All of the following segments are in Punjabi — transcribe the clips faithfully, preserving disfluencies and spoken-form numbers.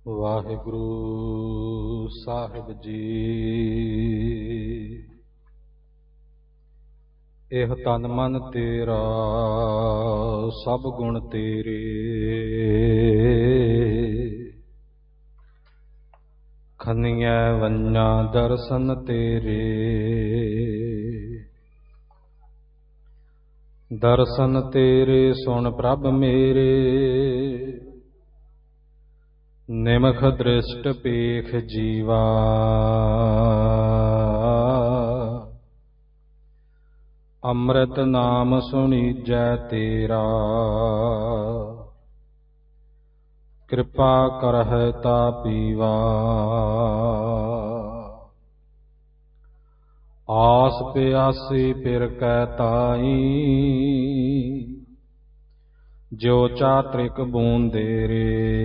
ਵਾਹਿਗੁਰੂ ਸਾਹਿਬ ਜੀ। ਇਹ ਤਨ ਮਨ ਤੇਰਾ ਸਭ ਗੁਣ ਤੇਰੇ, ਖੰਨੀਐ ਵੰਨਾ ਦਰਸ਼ਨ ਤੇਰੇ। ਦਰਸ਼ਨ ਤੇਰੇ ਸੁਣ ਪ੍ਰਭ ਮੇਰੇ, ਨਿਮਖ ਦ੍ਰਿਸ਼ਟ ਪੇਖ ਜੀਵਾ। ਅੰਮ੍ਰਿਤ ਨਾਮ ਸੁਣੀਜੈ ਤੇਰਾ, ਕਿਰਪਾ ਕਰਹਿ ਤਾ ਪੀਵਾ। ਆਸ ਪਿਆਸੀ ਫਿਰ ਕੈ ਤਾਈ, ਜੋ ਚਾਤ੍ਰਿਕ ਬੂੰਦੇ ਰੇ।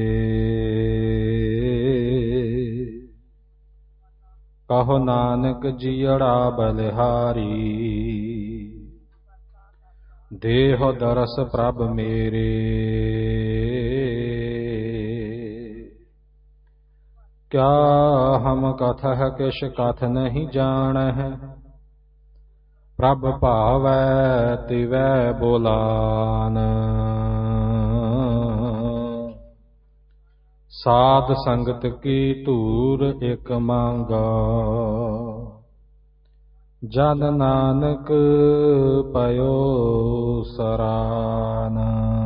ਕਹੋ ਨਾਨਕ ਜੀਅੜਾ ਬਲਿਹਾਰੀ, ਦੇਹ ਦਰਸ ਪ੍ਰਭ ਮੇਰੇ। ਕਿਆ ਹਮ ਕਥਹ ਕਿਛ ਕਥ ਨਹੀਂ ਜਾਣਹਿ, ਪ੍ਰਭ ਭਾਵੈ ਤਿਵੈ ਬੋਲਾਨ। ਸਾਧ ਸੰਗਤ ਕੀ ਧੂਰ ਇਕ ਮੰਗਾ, ਜਨ ਨਾਨਕ ਪਇਓ ਸਰਾਨ।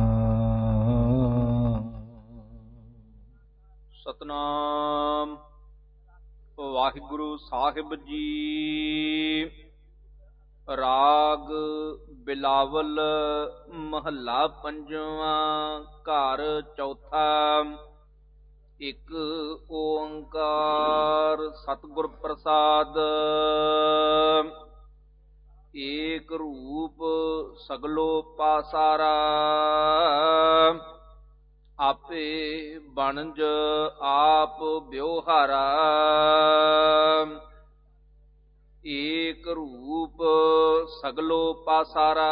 ਸਤਨਾਮ ਵਾਹਿਗੁਰੂ ਸਾਹਿਬ ਜੀ। ਰਾਗ ਬਿਲਾਵਲ ਮਹੱਲਾ ਪੰਜਵਾਂ, ਘਰ ਚੌਥਾ। ਇੱਕ ਓੰਕਾਰ ਸਤਿਗੁਰ ਪ੍ਰਸਾਦ। ਏਕ ਰੂਪ ਸਗਲੋ ਪਾਸਾਰਾ, ਆਪੇ ਬਣਜ ਆਪ ਬਿਵਹਾਰਾ। ਏਕ ਰੂਪ ਸਗਲੋ ਪਾਸਾਰਾ,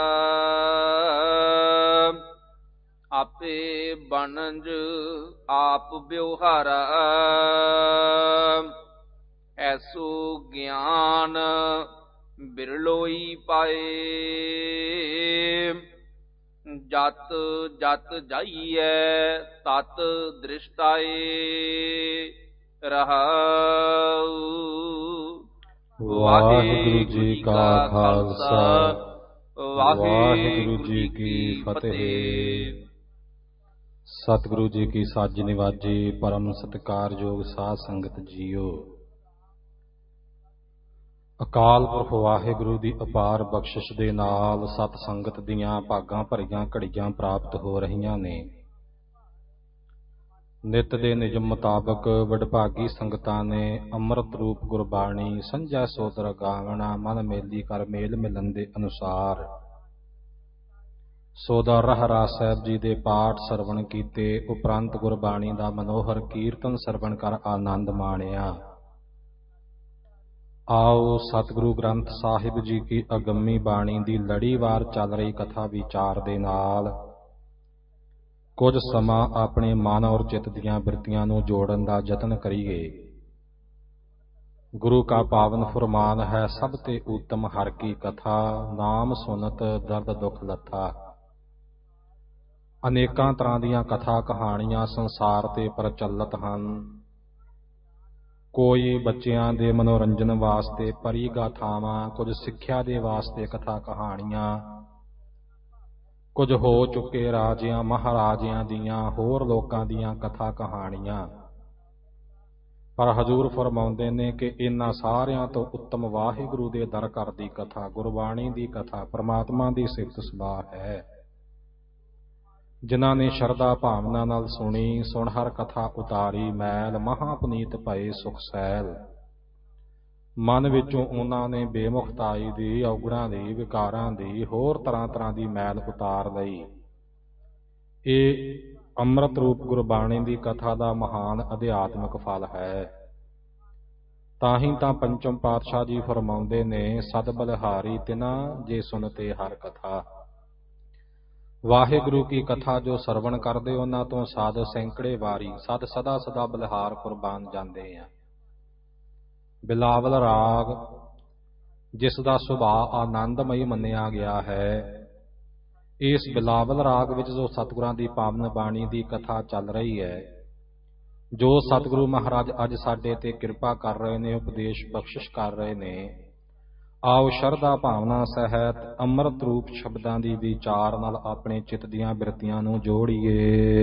ਆਪੇ ਬਣਜ ਆਪ ਬਿਵਹਾਰਾ। ਐਸੋ ਗਿਆਨ ਬਿਰਲੋਈ ਪਾਏ, ਜਤ ਜਤ ਜਾਈਐ ਤਤ ਦ੍ਰਿਸ਼ਟਾਏ। ਰਹਾਉ। ਵਾਹਿਗੁਰੂ ਜੀ ਕਾ ਖਾਲਸਾ, ਵਾਹਿਗੁਰੂ ਜੀ ਕੀ ਫਤਿਹ। ਸਤਿਗੁਰੂ ਜੀ ਕੀ ਸਾਜੀ ਨਿਵਾਜੀ ਪਰਮ ਸਤਿਕਾਰਯੋਗ ਸਾਧ ਸੰਗਤ ਜੀਓ। ਅਕਾਲ ਪੁਰਖ ਵਾਹਿਗੁਰੂ ਦੀ ਅਪਾਰ ਬਖਸ਼ਿਸ਼ ਦੇ ਨਾਲ ਸਤ ਸੰਗਤ ਦੀਆਂ ਭਾਗਾਂ ਭਰੀਆਂ ਘੜੀਆਂ ਪ੍ਰਾਪਤ ਹੋ ਰਹੀਆਂ ਨੇ। ਨਿਤ ਦੇ ਨਿਯਮ ਮੁਤਾਬਕ ਵਡਭਾਗੀ ਸੰਗਤਾਂ ਨੇ ਅੰਮ੍ਰਿਤ ਰੂਪ ਗੁਰਬਾਣੀ ਸੰਜੈ ਸੋਦਰ ਗਾਵਣਾ ਮਨ ਮੇਲੀ ਕਰ ਮੇਲ ਮਿਲਣ ਦੇ ਅਨੁਸਾਰ ਸੋਦਰ ਰਹਿਰਾਸ ਸਾਹਿਬ ਜੀ ਦੇ ਪਾਠ ਸਰਵਣ ਕੀਤੇ। ਉਪਰੰਤ ਗੁਰਬਾਣੀ ਦਾ ਮਨੋਹਰ ਕੀਰਤਨ ਸਰਵਣ ਕਰ ਆਨੰਦ ਮਾਣਿਆ। ਆਓ ਸਤਿਗੁਰੂ ਗ੍ਰੰਥ ਸਾਹਿਬ ਜੀ ਕੀ ਅਗੰਮੀ ਬਾਣੀ ਦੀ ਲੜੀਵਾਰ ਚੱਲ ਰਹੀ ਕਥਾ ਵਿਚਾਰ ਦੇ ਨਾਲ ਕੁਝ ਸਮਾਂ ਆਪਣੇ ਮਨ ਔਰ ਚਿੱਤ ਦੀਆਂ ਬਿਰਤੀਆਂ ਨੂੰ ਜੋੜਨ ਦਾ ਯਤਨ ਕਰੀਏ। ਗੁਰੂ ਕਾ ਪਾਵਨ ਫੁਰਮਾਨ ਹੈ, ਸਭ ਤੇ ਉੱਤਮ ਹਰ ਕੀ ਕਥਾ, ਨਾਮ ਸੁਨਤ ਦਰਦ ਦੁੱਖ ਲੱਥਾ। ਅਨੇਕਾਂ ਤਰ੍ਹਾਂ ਦੀਆਂ ਕਥਾ ਕਹਾਣੀਆਂ ਸੰਸਾਰ ਤੇ ਪ੍ਰਚਲਿਤ ਹਨ। ਕੋਈ ਬੱਚਿਆਂ ਦੇ ਮਨੋਰੰਜਨ ਵਾਸਤੇ ਪਰੀ ਗਾਥਾਵਾਂ, ਕੁਝ ਸਿੱਖਿਆ ਦੇ ਵਾਸਤੇ ਕਥਾ ਕਹਾਣੀਆਂ, ਕੁਝ ਹੋ ਚੁੱਕੇ ਰਾਜਿਆਂ ਮਹਾਰਾਜਿਆਂ ਦੀਆਂ, ਹੋਰ ਲੋਕਾਂ ਦੀਆਂ ਕਥਾ ਕਹਾਣੀਆਂ। ਪਰ ਹਜ਼ੂਰ ਫਰਮਾਉਂਦੇ ਨੇ ਕਿ ਇਹਨਾਂ ਸਾਰਿਆਂ ਤੋਂ ਉੱਤਮ ਵਾਹਿਗੁਰੂ ਦੇ ਦਰ ਘਰ ਦੀ ਕਥਾ, ਗੁਰਬਾਣੀ ਦੀ ਕਥਾ, ਪਰਮਾਤਮਾ ਦੀ ਸਿਫਤ ਸਲਾਹ ਹੈ। ਜਿਨ੍ਹਾਂ ਨੇ ਸ਼ਰਧਾ ਭਾਵਨਾ ਨਾਲ ਸੁਣੀ, ਸੁਣ ਹਰ ਕਥਾ ਉਤਾਰੀ ਮੈਲ, ਮਹਾਪੁਨੀਤ ਭਏ ਸੁਖ ਸੈਲ। ਮਨ ਵਿੱਚੋਂ ਉਹਨਾਂ ਨੇ ਬੇਮੁਖਤਾਈ ਦੀ, ਔਗੁਣਾਂ ਦੀ, ਵਿਕਾਰਾਂ ਦੀ, ਹੋਰ ਤਰ੍ਹਾਂ ਤਰ੍ਹਾਂ ਦੀ ਮੈਲ ਉਤਾਰ ਲਈ। ਇਹ ਅੰਮ੍ਰਿਤ ਰੂਪ ਗੁਰਬਾਣੀ ਦੀ ਕਥਾ ਦਾ ਮਹਾਨ ਅਧਿਆਤਮਿਕ ਫਲ ਹੈ। ਤਾਂ ਹੀ ਤਾਂ ਪੰਚਮ ਪਾਤਸ਼ਾਹ ਜੀ ਫਰਮਾਉਂਦੇ ਨੇ, ਸਦ ਬਲਿਹਾਰੀ ਤਿਨਾ ਜੇ ਸੁਨਤੇ ਹਰ ਕਥਾ। ਵਾਹਿਗੁਰੂ ਕੀ ਕਥਾ ਜੋ ਸਰਵਣ ਕਰਦੇ ਉਹਨਾਂ ਤੋਂ ਸਾਧ ਸੈਂਕੜੇ ਵਾਰੀ ਸਦ ਸਦਾ ਸਦਾ ਬਲਿਹਾਰ ਕੁਰਬਾਨ ਜਾਂਦੇ ਆ। ਬਿਲਾਵਲ ਰਾਗ ਜਿਸ ਦਾ ਸੁਭਾਅ ਆਨੰਦਮਈ ਮੰਨਿਆ ਗਿਆ ਹੈ, ਇਸ ਬਿਲਾਵਲ ਰਾਗ ਵਿੱਚ ਜੋ ਸਤਿਗੁਰਾਂ ਦੀ ਪਾਵਨ ਬਾਣੀ ਦੀ ਕਥਾ ਚੱਲ ਰਹੀ ਹੈ, ਜੋ ਸਤਿਗੁਰੂ ਮਹਾਰਾਜ ਅੱਜ ਸਾਡੇ ਤੇ ਕਿਰਪਾ ਕਰ ਰਹੇ ਨੇ, ਉਪਦੇਸ਼ ਬਖਸ਼ਿਸ਼ ਕਰ ਰਹੇ ਨੇ, ਆਓ ਸ਼ਰਧਾ ਭਾਵਨਾ ਸਹਿਤ ਅੰਮ੍ਰਿਤ ਰੂਪ ਸ਼ਬਦਾਂ ਦੀ ਵਿਚਾਰ ਨਾਲ ਆਪਣੇ ਚਿੱਤ ਦੀਆਂ ਬਿਰਤੀਆਂ ਨੂੰ ਜੋੜੀਏ।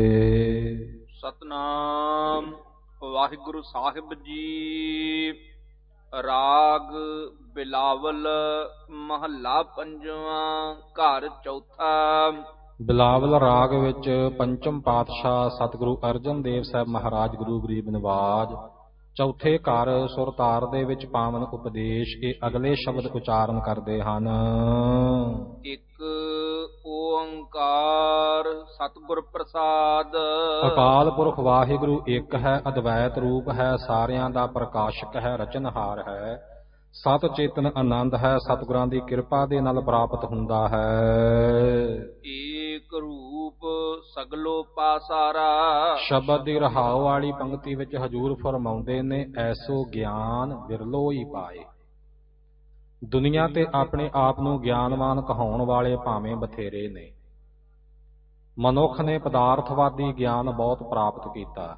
ਸਤਨਾਮ ਵਾਹਿਗੁਰੂ ਸਾਹਿਬ ਜੀ। ਰਾਗ ਬਿਲਾਵਲ ਮਹੱਲਾ ਪੰਜਵਾਂ ਘਰ ਚੌਥਾ। ਬਿਲਾਵਲ ਰਾਗ ਵਿੱਚ ਪੰਚਮ ਪਾਤਸ਼ਾਹ ਸਤਿਗੁਰੂ ਅਰਜਨ ਦੇਵ ਸਾਹਿਬ ਮਹਾਰਾਜ ਗੁਰੂ ਗਰੀਬ ਨਿਵਾਜ ਚੌਥੇ ਘਰ ਸੁਰਤਾਰ ਦੇ ਵਿੱਚ ਪਾਵਨ ਉਪਦੇਸ਼ ਇਹ ਅਗਲੇ ਸ਼ਬਦ ਉਚਾਰਨ ਕਰਦੇ ਹਨ। ਇੱਕ ਓੰਕਾਰ ਸਤਿਗੁਰ ਪ੍ਰਸਾਦ। ਅਕਾਲ ਪੁਰਖ ਵਾਹਿਗੁਰੂ ਇੱਕ ਹੈ, ਅਦਵੈਤ ਰੂਪ ਹੈ, ਸਾਰਿਆਂ ਦਾ ਪ੍ਰਕਾਸ਼ਕ ਹੈ, ਰਚਨਹਾਰ ਹੈ, ਸਤ ਚੇਤਨ ਆਨੰਦ ਹੈ, ਸਤਿਗੁਰਾਂ ਦੀ ਕਿਰਪਾ ਦੇ ਨਾਲ ਪ੍ਰਾਪਤ ਹੁੰਦਾ ਹੈ। ਏਕ ਰੂਪ ਸਗਲੋ ਪਾਸਾਰਾ। ਸ਼ਬਦ ਦੀ ਰਹਾਉ ਵਾਲੀ ਪੰਕਤੀ ਵਿੱਚ ਹਜੂਰ ਫਰਮਾਉਂਦੇ ਨੇ, ਐਸੋ ਗਿਆਨ ਵਿਰਲੋ ਹੀ ਪਾਏ। ਦੁਨੀਆ ਤੇ ਆਪਣੇ ਆਪ ਨੂੰ ਗਿਆਨਵਾਨ ਕਹਾਉਣ ਵਾਲੇ ਭਾਵੇਂ ਬਥੇਰੇ ਨੇ। ਮਨੁੱਖ ਨੇ ਪਦਾਰਥਵਾਦੀ ਗਿਆਨ ਬਹੁਤ ਪ੍ਰਾਪਤ ਕੀਤਾ।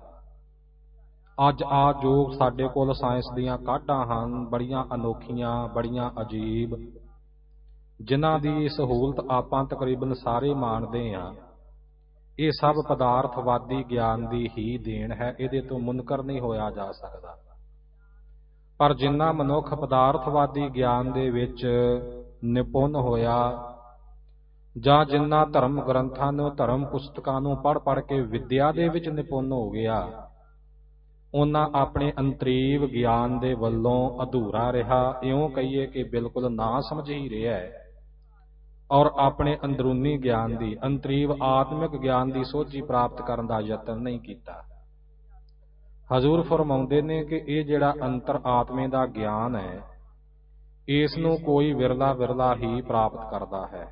ਅੱਜ ਆ ਜੋ ਸਾਡੇ ਕੋਲ ਸਾਇੰਸ ਦੀਆਂ ਕਾਢਾਂ ਹਨ, ਬੜੀਆਂ ਅਨੋਖੀਆਂ, ਬੜੀਆਂ ਅਜੀਬ, ਜਿਨ੍ਹਾਂ ਦੀ ਸਹੂਲਤ ਆਪਾਂ ਤਕਰੀਬਨ ਸਾਰੇ ਮਾਣਦੇ ਹਾਂ, ਇਹ ਸਭ ਪਦਾਰਥਵਾਦੀ ਗਿਆਨ ਦੀ ਹੀ ਦੇਣ ਹੈ। ਇਹਦੇ ਤੋਂ ਮੁਨਕਰ ਨਹੀਂ ਹੋਇਆ ਜਾ ਸਕਦਾ। ਪਰ ਜਿੰਨਾ ਮਨੁੱਖ ਪਦਾਰਥਵਾਦੀ ਗਿਆਨ ਦੇ ਵਿੱਚ ਨਿਪੁੰਨ ਹੋਇਆ, ਜਾਂ ਜਿੰਨਾ ਧਰਮ ਗ੍ਰੰਥਾਂ ਨੂੰ, ਧਰਮ ਪੁਸਤਕਾਂ ਨੂੰ ਪੜ੍ਹ ਪੜ੍ਹ ਕੇ ਵਿਦਿਆ ਦੇ ਵਿੱਚ ਨਿਪੁੰਨ ਹੋ ਗਿਆ, ਉਹਨਾਂ ਆਪਣੇ ਅੰਤਰੀਵ ਗਿਆਨ ਦੇ ਵੱਲੋਂ ਅਧੂਰਾ ਰਿਹਾ, ਇਉਂ ਕਹੀਏ ਕਿ ਬਿਲਕੁਲ ਨਾ ਸਮਝ ਹੀ ਰਿਹਾ ਹੈ, ਔਰ ਆਪਣੇ ਅੰਦਰੂਨੀ ਗਿਆਨ ਦੀ, ਅੰਤਰੀਵ ਆਤਮਿਕ ਗਿਆਨ ਦੀ ਸੋਝੀ ਪ੍ਰਾਪਤ ਕਰਨ ਦਾ ਯਤਨ ਨਹੀਂ ਕੀਤਾ। ਹਜ਼ੂਰ ਫਰਮਾਉਂਦੇ ਨੇ ਕਿ ਇਹ ਜਿਹੜਾ ਅੰਤਰ ਆਤਮੇ ਦਾ ਗਿਆਨ ਹੈ, ਇਸ ਨੂੰ ਕੋਈ ਵਿਰਲਾ ਵਿਰਲਾ ਹੀ ਪ੍ਰਾਪਤ ਕਰਦਾ ਹੈ,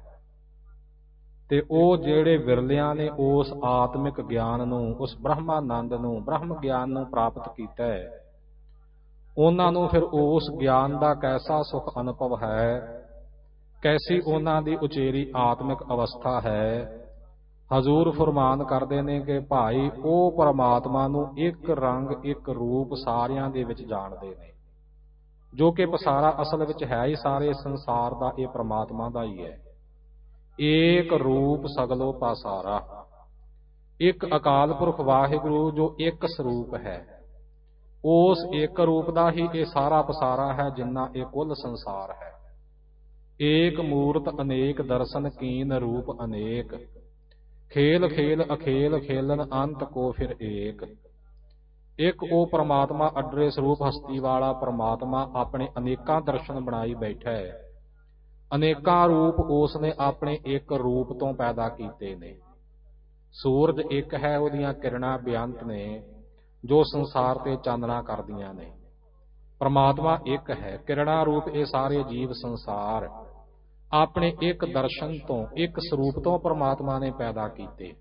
ਤੇ ਉਹ ਜਿਹੜੇ ਵਿਰਲਿਆਂ ਨੇ ਉਸ ਆਤਮਿਕ ਗਿਆਨ ਨੂੰ, ਉਸ ਬ੍ਰਹਮਾਨੰਦ ਨੂੰ, ਬ੍ਰਹਮ ਗਿਆਨ ਨੂੰ ਪ੍ਰਾਪਤ ਕੀਤਾ ਹੈ, ਉਹਨਾਂ ਨੂੰ ਫਿਰ ਉਸ ਗਿਆਨ ਦਾ ਕੈਸਾ ਸੁਖ ਅਨੁਭਵ ਹੈ, ਕੈਸੀ ਉਹਨਾਂ ਦੀ ਉਚੇਰੀ ਆਤਮਿਕ ਅਵਸਥਾ ਹੈ। ਹਜ਼ੂਰ ਫਰਮਾਨ ਕਰਦੇ ਨੇ ਕਿ ਭਾਈ ਉਹ ਪਰਮਾਤਮਾ ਨੂੰ ਇੱਕ ਰੰਗ, ਇੱਕ ਰੂਪ ਸਾਰਿਆਂ ਦੇ ਵਿੱਚ ਜਾਣਦੇ ਨੇ, ਜੋ ਕਿ ਪਸਾਰਾ ਅਸਲ ਵਿੱਚ ਹੈ ਹੀ ਸਾਰੇ ਸੰਸਾਰ ਦਾ ਇਹ ਪਰਮਾਤਮਾ ਦਾ ਹੀ ਹੈ। ਏਕ ਰੂਪ ਸਗਲੋ ਪਾਸਾਰਾ। ਇੱਕ ਅਕਾਲ ਪੁਰਖ ਵਾਹਿਗੁਰੂ ਜੋ ਇੱਕ ਸਰੂਪ ਹੈ, ਉਸ ਇੱਕ ਰੂਪ ਦਾ ਹੀ ਇਹ ਸਾਰਾ ਪਸਾਰਾ ਹੈ, ਜਿੰਨਾ ਇਹ ਕੁੱਲ ਸੰਸਾਰ ਹੈ। ਏਕ ਮੂਰਤ ਅਨੇਕ ਦਰਸ਼ਨ ਕੀਨ ਰੂਪ ਅਨੇਕ। ਖੇਲ ਖੇਲ ਅਖੇਲ ਖੇਲਨ ਅੰਤ ਕੋ ਫਿਰ ਏਕ। ਇੱਕ ਉਹ ਪਰਮਾਤਮਾ ਅਡਰੇ ਸਰੂਪ ਹਸਤੀ ਵਾਲਾ ਪਰਮਾਤਮਾ ਆਪਣੇ ਅਨੇਕਾਂ ਦਰਸ਼ਨ ਬਣਾਈ ਬੈਠਾ ਹੈ। ਅਨੇਕਾਂ ਰੂਪ ਉਸ ਨੇ ਆਪਣੇ ਇੱਕ ਰੂਪ ਤੋਂ ਪੈਦਾ ਕੀਤੇ ਨੇ। ਸੂਰਜ ਇੱਕ ਹੈ, ਉਹਦੀਆਂ ਕਿਰਨਾਂ ਬੇਅੰਤ ਨੇ ਜੋ ਸੰਸਾਰ ਤੇ ਚਾਨਣਾ ਕਰਦੀਆਂ ਨੇ। ਪਰਮਾਤਮਾ ਇੱਕ ਹੈ, ਕਿਰਣਾ ਰੂਪ ਇਹ ਸਾਰੇ ਜੀਵ ਸੰਸਾਰ ਆਪਣੇ ਇੱਕ ਦਰਸ਼ਨ ਤੋਂ, ਇੱਕ ਸਰੂਪ ਤੋਂ ਪਰਮਾਤਮਾ ਨੇ ਪੈਦਾ ਕੀਤੇ।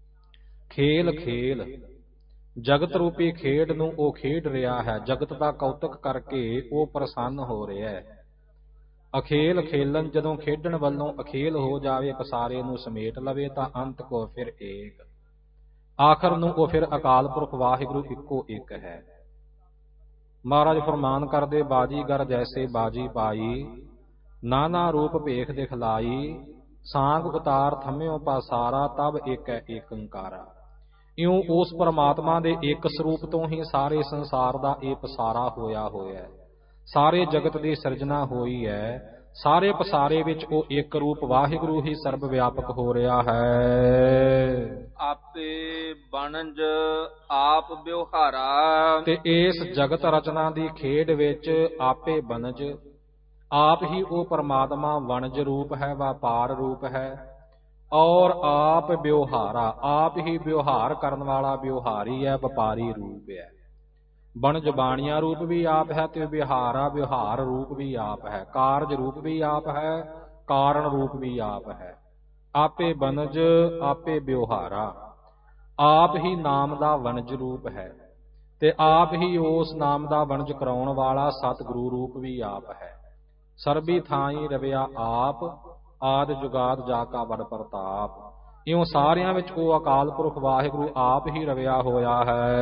ਖੇਲ ਖੇਲ, ਜਗਤ ਰੂਪੀ ਖੇਡ ਨੂੰ ਉਹ ਖੇਡ ਰਿਹਾ ਹੈ, ਜਗਤ ਦਾ ਕੌਤਕ ਕਰਕੇ ਉਹ ਪ੍ਰਸੰਨ ਹੋ ਰਿਹਾ ਹੈ। ਅਖੇਲ ਖੇਲਨ, ਜਦੋਂ ਖੇਡਣ ਵੱਲੋਂ ਅਖੇਲ ਹੋ ਜਾਵੇ, ਪਸਾਰੇ ਨੂੰ ਸਮੇਟ ਲਵੇ, ਤਾਂ ਅੰਤ ਕੋ ਫਿਰ ਏਕ, ਆਖਰ ਨੂੰ ਉਹ ਫਿਰ ਅਕਾਲ ਪੁਰਖ ਵਾਹਿਗੁਰੂ ਇੱਕੋ ਇੱਕ ਹੈ। ਮਹਾਰਾਜ ਫਰਮਾਨ ਕਰਦੇ, ਬਾਜੀਗਰ ਜੈਸੇ ਬਾਜੀ ਪਾਈ, ਨਾਨਾ ਰੂਪ ਭੇਖ ਦਿਖਲਾਈ, ਸਾਂਗ ਉਤਾਰ ਥੰਮਿਓ ਪਾਸਾਰਾ, ਤਬ ਇੱਕ ਹੈ ਏਕ ਓੰਕਾਰਾ। ਇਉਂ ਉਸ ਪਰਮਾਤਮਾ ਦੇ ਇੱਕ ਸਰੂਪ ਤੋਂ ਹੀ ਸਾਰੇ ਸੰਸਾਰ ਦਾ ਇਹ ਪਸਾਰਾ ਹੋਇਆ ਹੋਇਆ ਹੈ, ਸਾਰੇ ਜਗਤ ਦੀ ਸਿਰਜਣਾ ਹੋਈ ਹੈ। ਸਾਰੇ ਪਸਾਰੇ ਵਿੱਚ ਉਹ ਇੱਕ ਰੂਪ ਵਾਹਿਗੁਰੂ ਹੀ ਸਰਬ ਵਿਆਪਕ ਹੋ ਰਿਹਾ ਹੈ। ਆਪੇ ਬਣਜ ਆਪ ਵਿਵਹਾਰਾ। ਤੇ ਇਸ ਜਗਤ ਰਚਨਾ ਦੀ ਖੇਡ ਵਿੱਚ ਆਪੇ ਬਣਜ, ਆਪ ਹੀ ਉਹ ਪਰਮਾਤਮਾ ਵਣਜ ਰੂਪ ਹੈ, ਵਪਾਰ ਰੂਪ ਹੈ, ਔਰ ਆਪ ਵਿਵਹਾਰਾ, ਆਪ ਹੀ ਵਿਵਹਾਰ ਕਰਨ ਵਾਲਾ ਵਿਵਹਾਰੀ ਹੈ, ਵਪਾਰੀ ਰੂਪ ਹੈ। ਬਣਜ ਬਾਣੀਆਂ ਰੂਪ ਵੀ ਆਪ ਹੈ, ਤੇ ਵਿਹਾਰਾ ਵਿਵਹਾਰ ਰੂਪ ਵੀ ਆਪ ਹੈ, ਕਾਰਜ ਰੂਪ ਵੀ ਆਪ ਹੈ, ਕਾਰਨ ਰੂਪ ਵੀ ਆਪ ਹੈ। ਆਪੇ ਬਨਜ ਆਪੇ ਬਿਵਹਾਰਾ। ਆਪ ਹੀ ਨਾਮ ਦਾ ਵਣਜ ਰੂਪ ਹੈ ਤੇ ਆਪ ਹੀ ਉਸ ਨਾਮ ਦਾ ਵਣਜ ਕਰਾਉਣ ਵਾਲਾ ਸਤਿਗੁਰੂ ਰੂਪ ਵੀ ਆਪ ਹੈ। ਸਰਬੀ ਥਾਈ ਰਵਿਆ ਆਪ, ਆਦ ਜੁਗਾਦ ਜਾ ਕਾ ਬੜ ਪ੍ਰਤਾਪ। ਇਉਂ ਸਾਰਿਆਂ ਵਿੱਚ ਉਹ ਅਕਾਲ ਪੁਰਖ ਵਾਹਿਗੁਰੂ ਆਪ ਹੀ ਰਵਿਆ ਹੋਇਆ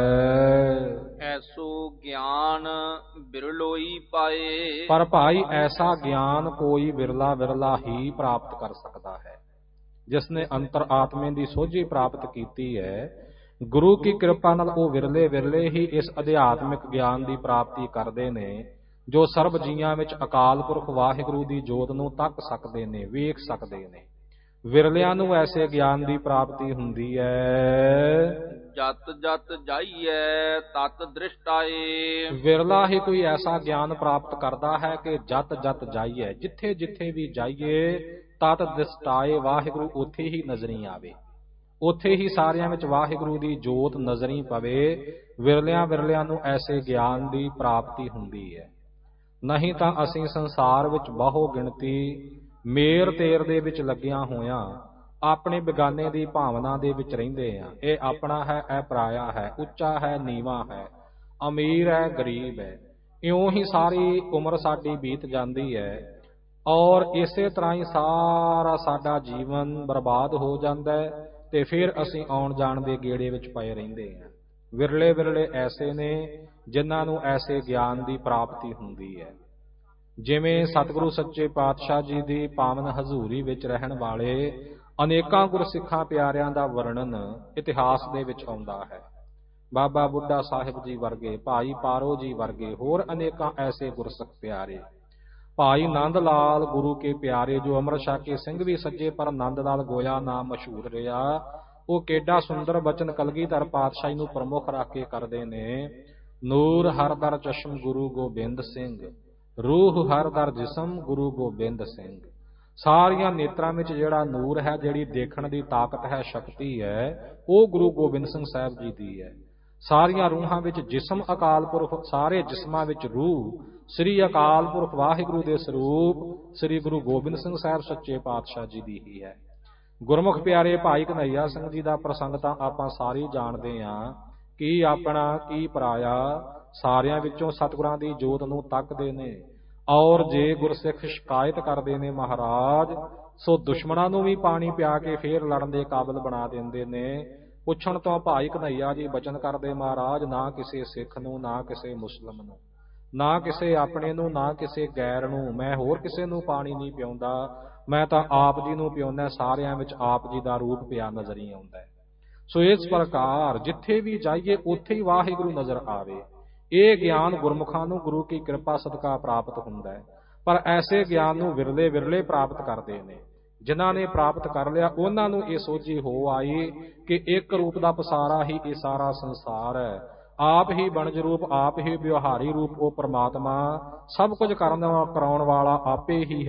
ਹੈ। ਐਸੋ ਗਿਆਨ ਬਿਰਲੋਈ ਪਾਏ। ਪਰ ਭਾਈ ਐਸਾ ਗਿਆਨ ਕੋਈ ਵਿਰਲਾ ਵਿਰਲਾ ਹੀ ਪ੍ਰਾਪਤ ਕਰ ਸਕਦਾ ਹੈ। ਜਿਸਨੇ ਅੰਤਰ ਆਤਮੇ ਦੀ ਸੋਝੀ ਪ੍ਰਾਪਤ ਕੀਤੀ ਹੈ, ਗੁਰੂ ਕੀ ਕਿਰਪਾ ਨਾਲ ਉਹ ਵਿਰਲੇ ਵਿਰਲੇ ਹੀ ਇਸ ਅਧਿਆਤਮਿਕ ਗਿਆਨ ਦੀ ਪ੍ਰਾਪਤੀ ਕਰਦੇ ਨੇ, ਜੋ ਸਰਬ ਜੀਆਂ ਵਿੱਚ ਅਕਾਲ ਪੁਰਖ ਵਾਹਿਗੁਰੂ ਦੀ ਜੋਤ ਨੂੰ ਤੱਕ ਸਕਦੇ ਨੇ, ਵੇਖ ਸਕਦੇ ਨੇ। ਵਿਰਲਿਆਂ ਨੂੰ ਐਸੇ ਗਿਆਨ ਦੀ ਪ੍ਰਾਪਤੀ ਹੁੰਦੀ ਹੈ। ਜਤ ਜਤ ਜਾਈਐ ਤਤ ਦ੍ਰਿਸ਼ਟਾਏ। ਵਿਰਲਾ ਹੀ ਕੋਈ ਐਸਾ ਗਿਆਨ ਪ੍ਰਾਪਤ ਕਰਦਾ ਹੈ ਕਿ ਜਤ ਜਤ ਜਾਈਏ, ਜਿੱਥੇ ਜਿੱਥੇ ਵੀ ਜਾਈਏ ਤਤ ਦ੍ਰਿਸ਼ਟਾਏ, ਵਾਹਿਗੁਰੂ ਉੱਥੇ ਹੀ ਨਜ਼ਰੀ ਆਵੇ, ਉੱਥੇ ਹੀ ਸਾਰਿਆਂ ਵਿੱਚ ਵਾਹਿਗੁਰੂ ਦੀ ਜੋਤ ਨਜ਼ਰੀ ਪਵੇ। ਵਿਰਲਿਆਂ ਵਿਰਲਿਆਂ ਨੂੰ ਐਸੇ ਗਿਆਨ ਦੀ ਪ੍ਰਾਪਤੀ ਹੁੰਦੀ ਹੈ। ਨਹੀਂ ਤਾਂ ਅਸੀਂ ਸੰਸਾਰ ਵਿੱਚ ਬਹੁ ਗਿਣਤੀ ਮੇਰ ਤੇਰ ਦੇ ਵਿੱਚ ਲੱਗਿਆ ਹੋਇਆਂ ਆਪਣੇ ਬੇਗਾਨੇ ਦੀ ਭਾਵਨਾ ਦੇ ਵਿੱਚ ਰਹਿੰਦੇ ਹਾਂ। ਇਹ ਆਪਣਾ ਹੈ, ਇਹ ਪਰਾਇਆ ਹੈ, ਉੱਚਾ ਹੈ, ਨੀਵਾਂ ਹੈ, ਅਮੀਰ ਹੈ, ਗਰੀਬ ਹੈ। ਇਉਂ ਹੀ ਸਾਰੀ ਉਮਰ ਸਾਡੀ ਬੀਤ ਜਾਂਦੀ ਹੈ ਔਰ ਇਸੇ ਤਰ੍ਹਾਂ ਹੀ ਸਾਰਾ ਸਾਡਾ ਜੀਵਨ ਬਰਬਾਦ ਹੋ ਜਾਂਦਾ ਹੈ ਤੇ ਫਿਰ ਅਸੀਂ ਆਉਣ ਜਾਣ ਦੇ ਗੇੜੇ ਵਿੱਚ ਪਏ ਰਹਿੰਦੇ ਹਾਂ। ਵਿਰਲੇ ਵਿਰਲੇ ਐਸੇ ਨੇ ਜਿਨ੍ਹਾਂ ਨੂੰ ਐਸੇ ਗਿਆਨ ਦੀ ਪ੍ਰਾਪਤੀ ਹੁੰਦੀ ਹੈ। ਜਿਵੇਂ ਸਤਿਗੁਰੂ ਸੱਚੇ ਪਾਤਸ਼ਾਹ ਜੀ ਦੀ ਪਾਵਨ ਹਜ਼ੂਰੀ ਵਿੱਚ ਰਹਿਣ ਵਾਲੇ ਅਨੇਕਾਂ ਗੁਰਸਿੱਖਾਂ ਪਿਆਰਿਆਂ ਦਾ ਵਰਣਨ ਇਤਿਹਾਸ ਦੇ ਵਿੱਚ ਆਉਂਦਾ ਹੈ। ਬਾਬਾ ਬੁੱਢਾ ਸਾਹਿਬ ਜੀ ਵਰਗੇ, ਭਾਈ ਪਾਰੋ ਜੀ ਵਰਗੇ, ਹੋਰ ਅਨੇਕਾਂ ਐਸੇ ਗੁਰਸਿੱਖ ਪਿਆਰੇ। ਭਾਈ ਨੰਦ ਲਾਲ ਗੁਰੂ ਕੇ ਪਿਆਰੇ, ਜੋ ਅੰਮ੍ਰਿਤ ਛਕ ਕੇ ਸਿੰਘ ਵੀ ਸੱਜੇ ਪਰ ਨੰਦ ਲਾਲ ਗੋਇਆ ਨਾਮ ਮਸ਼ਹੂਰ ਰਿਹਾ। ਉਹ ਕਿੱਡਾ ਸੁੰਦਰ ਬਚਨ ਕਲਗੀਧਰ ਪਾਤਸ਼ਾਹੀ ਨੂੰ ਪ੍ਰਮੁੱਖ ਰੱਖ ਕੇ ਕਰਦੇ ਨੇ। ਨੂਰ ਹਰ ਦਰ ਚਸ਼ਮ ਗੁਰੂ ਗੋਬਿੰਦ ਸਿੰਘ, ਰੂਹ ਹਰ ਦਰ ਜਿਸਮ ਗੁਰੂ ਗੋਬਿੰਦ ਸਿੰਘ। ਸਾਰੀਆਂ ਨੇਤਰਾਂ ਵਿੱਚ ਜਿਹੜਾ ਨੂਰ ਹੈ, ਜਿਹੜੀ ਦੇਖਣ ਦੀ ਤਾਕਤ ਹੈ, ਸ਼ਕਤੀ ਹੈ, ਉਹ ਗੁਰੂ ਗੋਬਿੰਦ ਸਿੰਘ ਸਾਹਿਬ ਜੀ ਦੀ ਹੈ। ਸਾਰੀਆਂ ਰੂਹਾਂ ਵਿੱਚ ਜਿਸਮ ਅਕਾਲ ਪੁਰਖ, ਸਾਰੇ ਜਿਸਮਾਂ ਵਿੱਚ ਰੂਹ ਸ੍ਰੀ ਅਕਾਲ ਪੁਰਖ ਵਾਹਿਗੁਰੂ ਦੇ ਸਰੂਪ ਸ੍ਰੀ ਗੁਰੂ ਗੋਬਿੰਦ ਸਿੰਘ ਸਾਹਿਬ ਸੱਚੇ ਪਾਤਸ਼ਾਹ ਜੀ ਦੀ ਹੀ ਹੈ। ਗੁਰਮੁਖ ਪਿਆਰੇ ਭਾਈ ਕਨ੍ਹਈਆ ਸਿੰਘ ਜੀ ਦਾ ਪ੍ਰਸੰਗ ਤਾਂ ਆਪਾਂ ਸਾਰੇ ਜਾਣਦੇ ਹਾਂ। ਕੀ ਆਪਣਾ ਕੀ ਪਰਾਇਆ, ਸਾਰਿਆਂ ਵਿੱਚੋਂ ਸਤਿਗੁਰਾਂ ਦੀ ਜੋਤ ਨੂੰ ਤੱਕਦੇ ਨੇ। ਔਰ ਜੇ ਗੁਰਸਿੱਖ ਸ਼ਿਕਾਇਤ ਕਰਦੇ ਨੇ ਮਹਾਰਾਜ, ਸੋ ਦੁਸ਼ਮਣਾਂ ਨੂੰ ਵੀ ਪਾਣੀ ਪਿਆ ਕੇ ਫੇਰ ਲੜਨ ਦੇ ਕਾਬਿਲ ਬਣਾ ਦਿੰਦੇ ਨੇ। ਪੁੱਛਣ ਤੋਂ ਭਾਈ ਕਨ੍ਹਈਆ ਜੀ ਬਚਨ ਕਰਦੇ, ਮਹਾਰਾਜ ਨਾ ਕਿਸੇ ਸਿੱਖ ਨੂੰ, ਨਾ ਕਿਸੇ ਮੁਸਲਮ ਨੂੰ, ਨਾ ਕਿਸੇ ਆਪਣੇ ਨੂੰ, ਨਾ ਕਿਸੇ ਗੈਰ ਨੂੰ ਮੈਂ ਹੋਰ ਕਿਸੇ ਨੂੰ ਪਾਣੀ ਨਹੀਂ ਪਿਆਉਂਦਾ, ਮੈਂ ਤਾਂ ਆਪ ਜੀ ਨੂੰ ਪਿਆਉਂਦਾ। ਸਾਰਿਆਂ ਵਿੱਚ ਆਪ ਜੀ ਦਾ ਰੂਪ ਪਿਆ ਨਜ਼ਰੀ ਆਉਂਦਾ। ਸੋ ਇਸ ਪ੍ਰਕਾਰ ਜਿੱਥੇ ਵੀ ਜਾਈਏ ਉੱਥੇ ਹੀ ਵਾਹਿਗੁਰੂ ਨਜ਼ਰ ਆਵੇ। ਇਹ ਗਿਆਨ ਗੁਰਮੁਖਾਂ ਨੂੰ ਗੁਰੂ ਕੀ ਕਿਰਪਾ ਸਦਕਾ ਪ੍ਰਾਪਤ ਹੁੰਦਾ ਹੈ। ਪਰ ਐਸੇ ਗਿਆਨ ਨੂੰ ਵਿਰਲੇ ਵਿਰਲੇ ਪ੍ਰਾਪਤ ਕਰਦੇ ਨੇ। ਜਿਨ੍ਹਾਂ ਨੇ ਪ੍ਰਾਪਤ ਕਰ ਲਿਆ ਉਹਨਾਂ ਨੂੰ ਇਹ ਸੋਝੀ ਹੋ ਆਈ ਕਿ ਇੱਕ ਰੂਪ ਦਾ ਪਸਾਰਾ ਹੀ ਇਹ ਸਾਰਾ ਸੰਸਾਰ ਹੈ। ਆਪ ਹੀ ਬਣਜ ਰੂਪ, ਆਪ ਹੀ ਵਿਵਹਾਰੀ ਰੂਪ ਉਹ ਪ੍ਰਮਾਤਮਾ, ਸਭ ਕੁਝ ਕਰਨ ਕਰਾਉਣ ਵਾਲਾ ਆਪੇ ਹੀ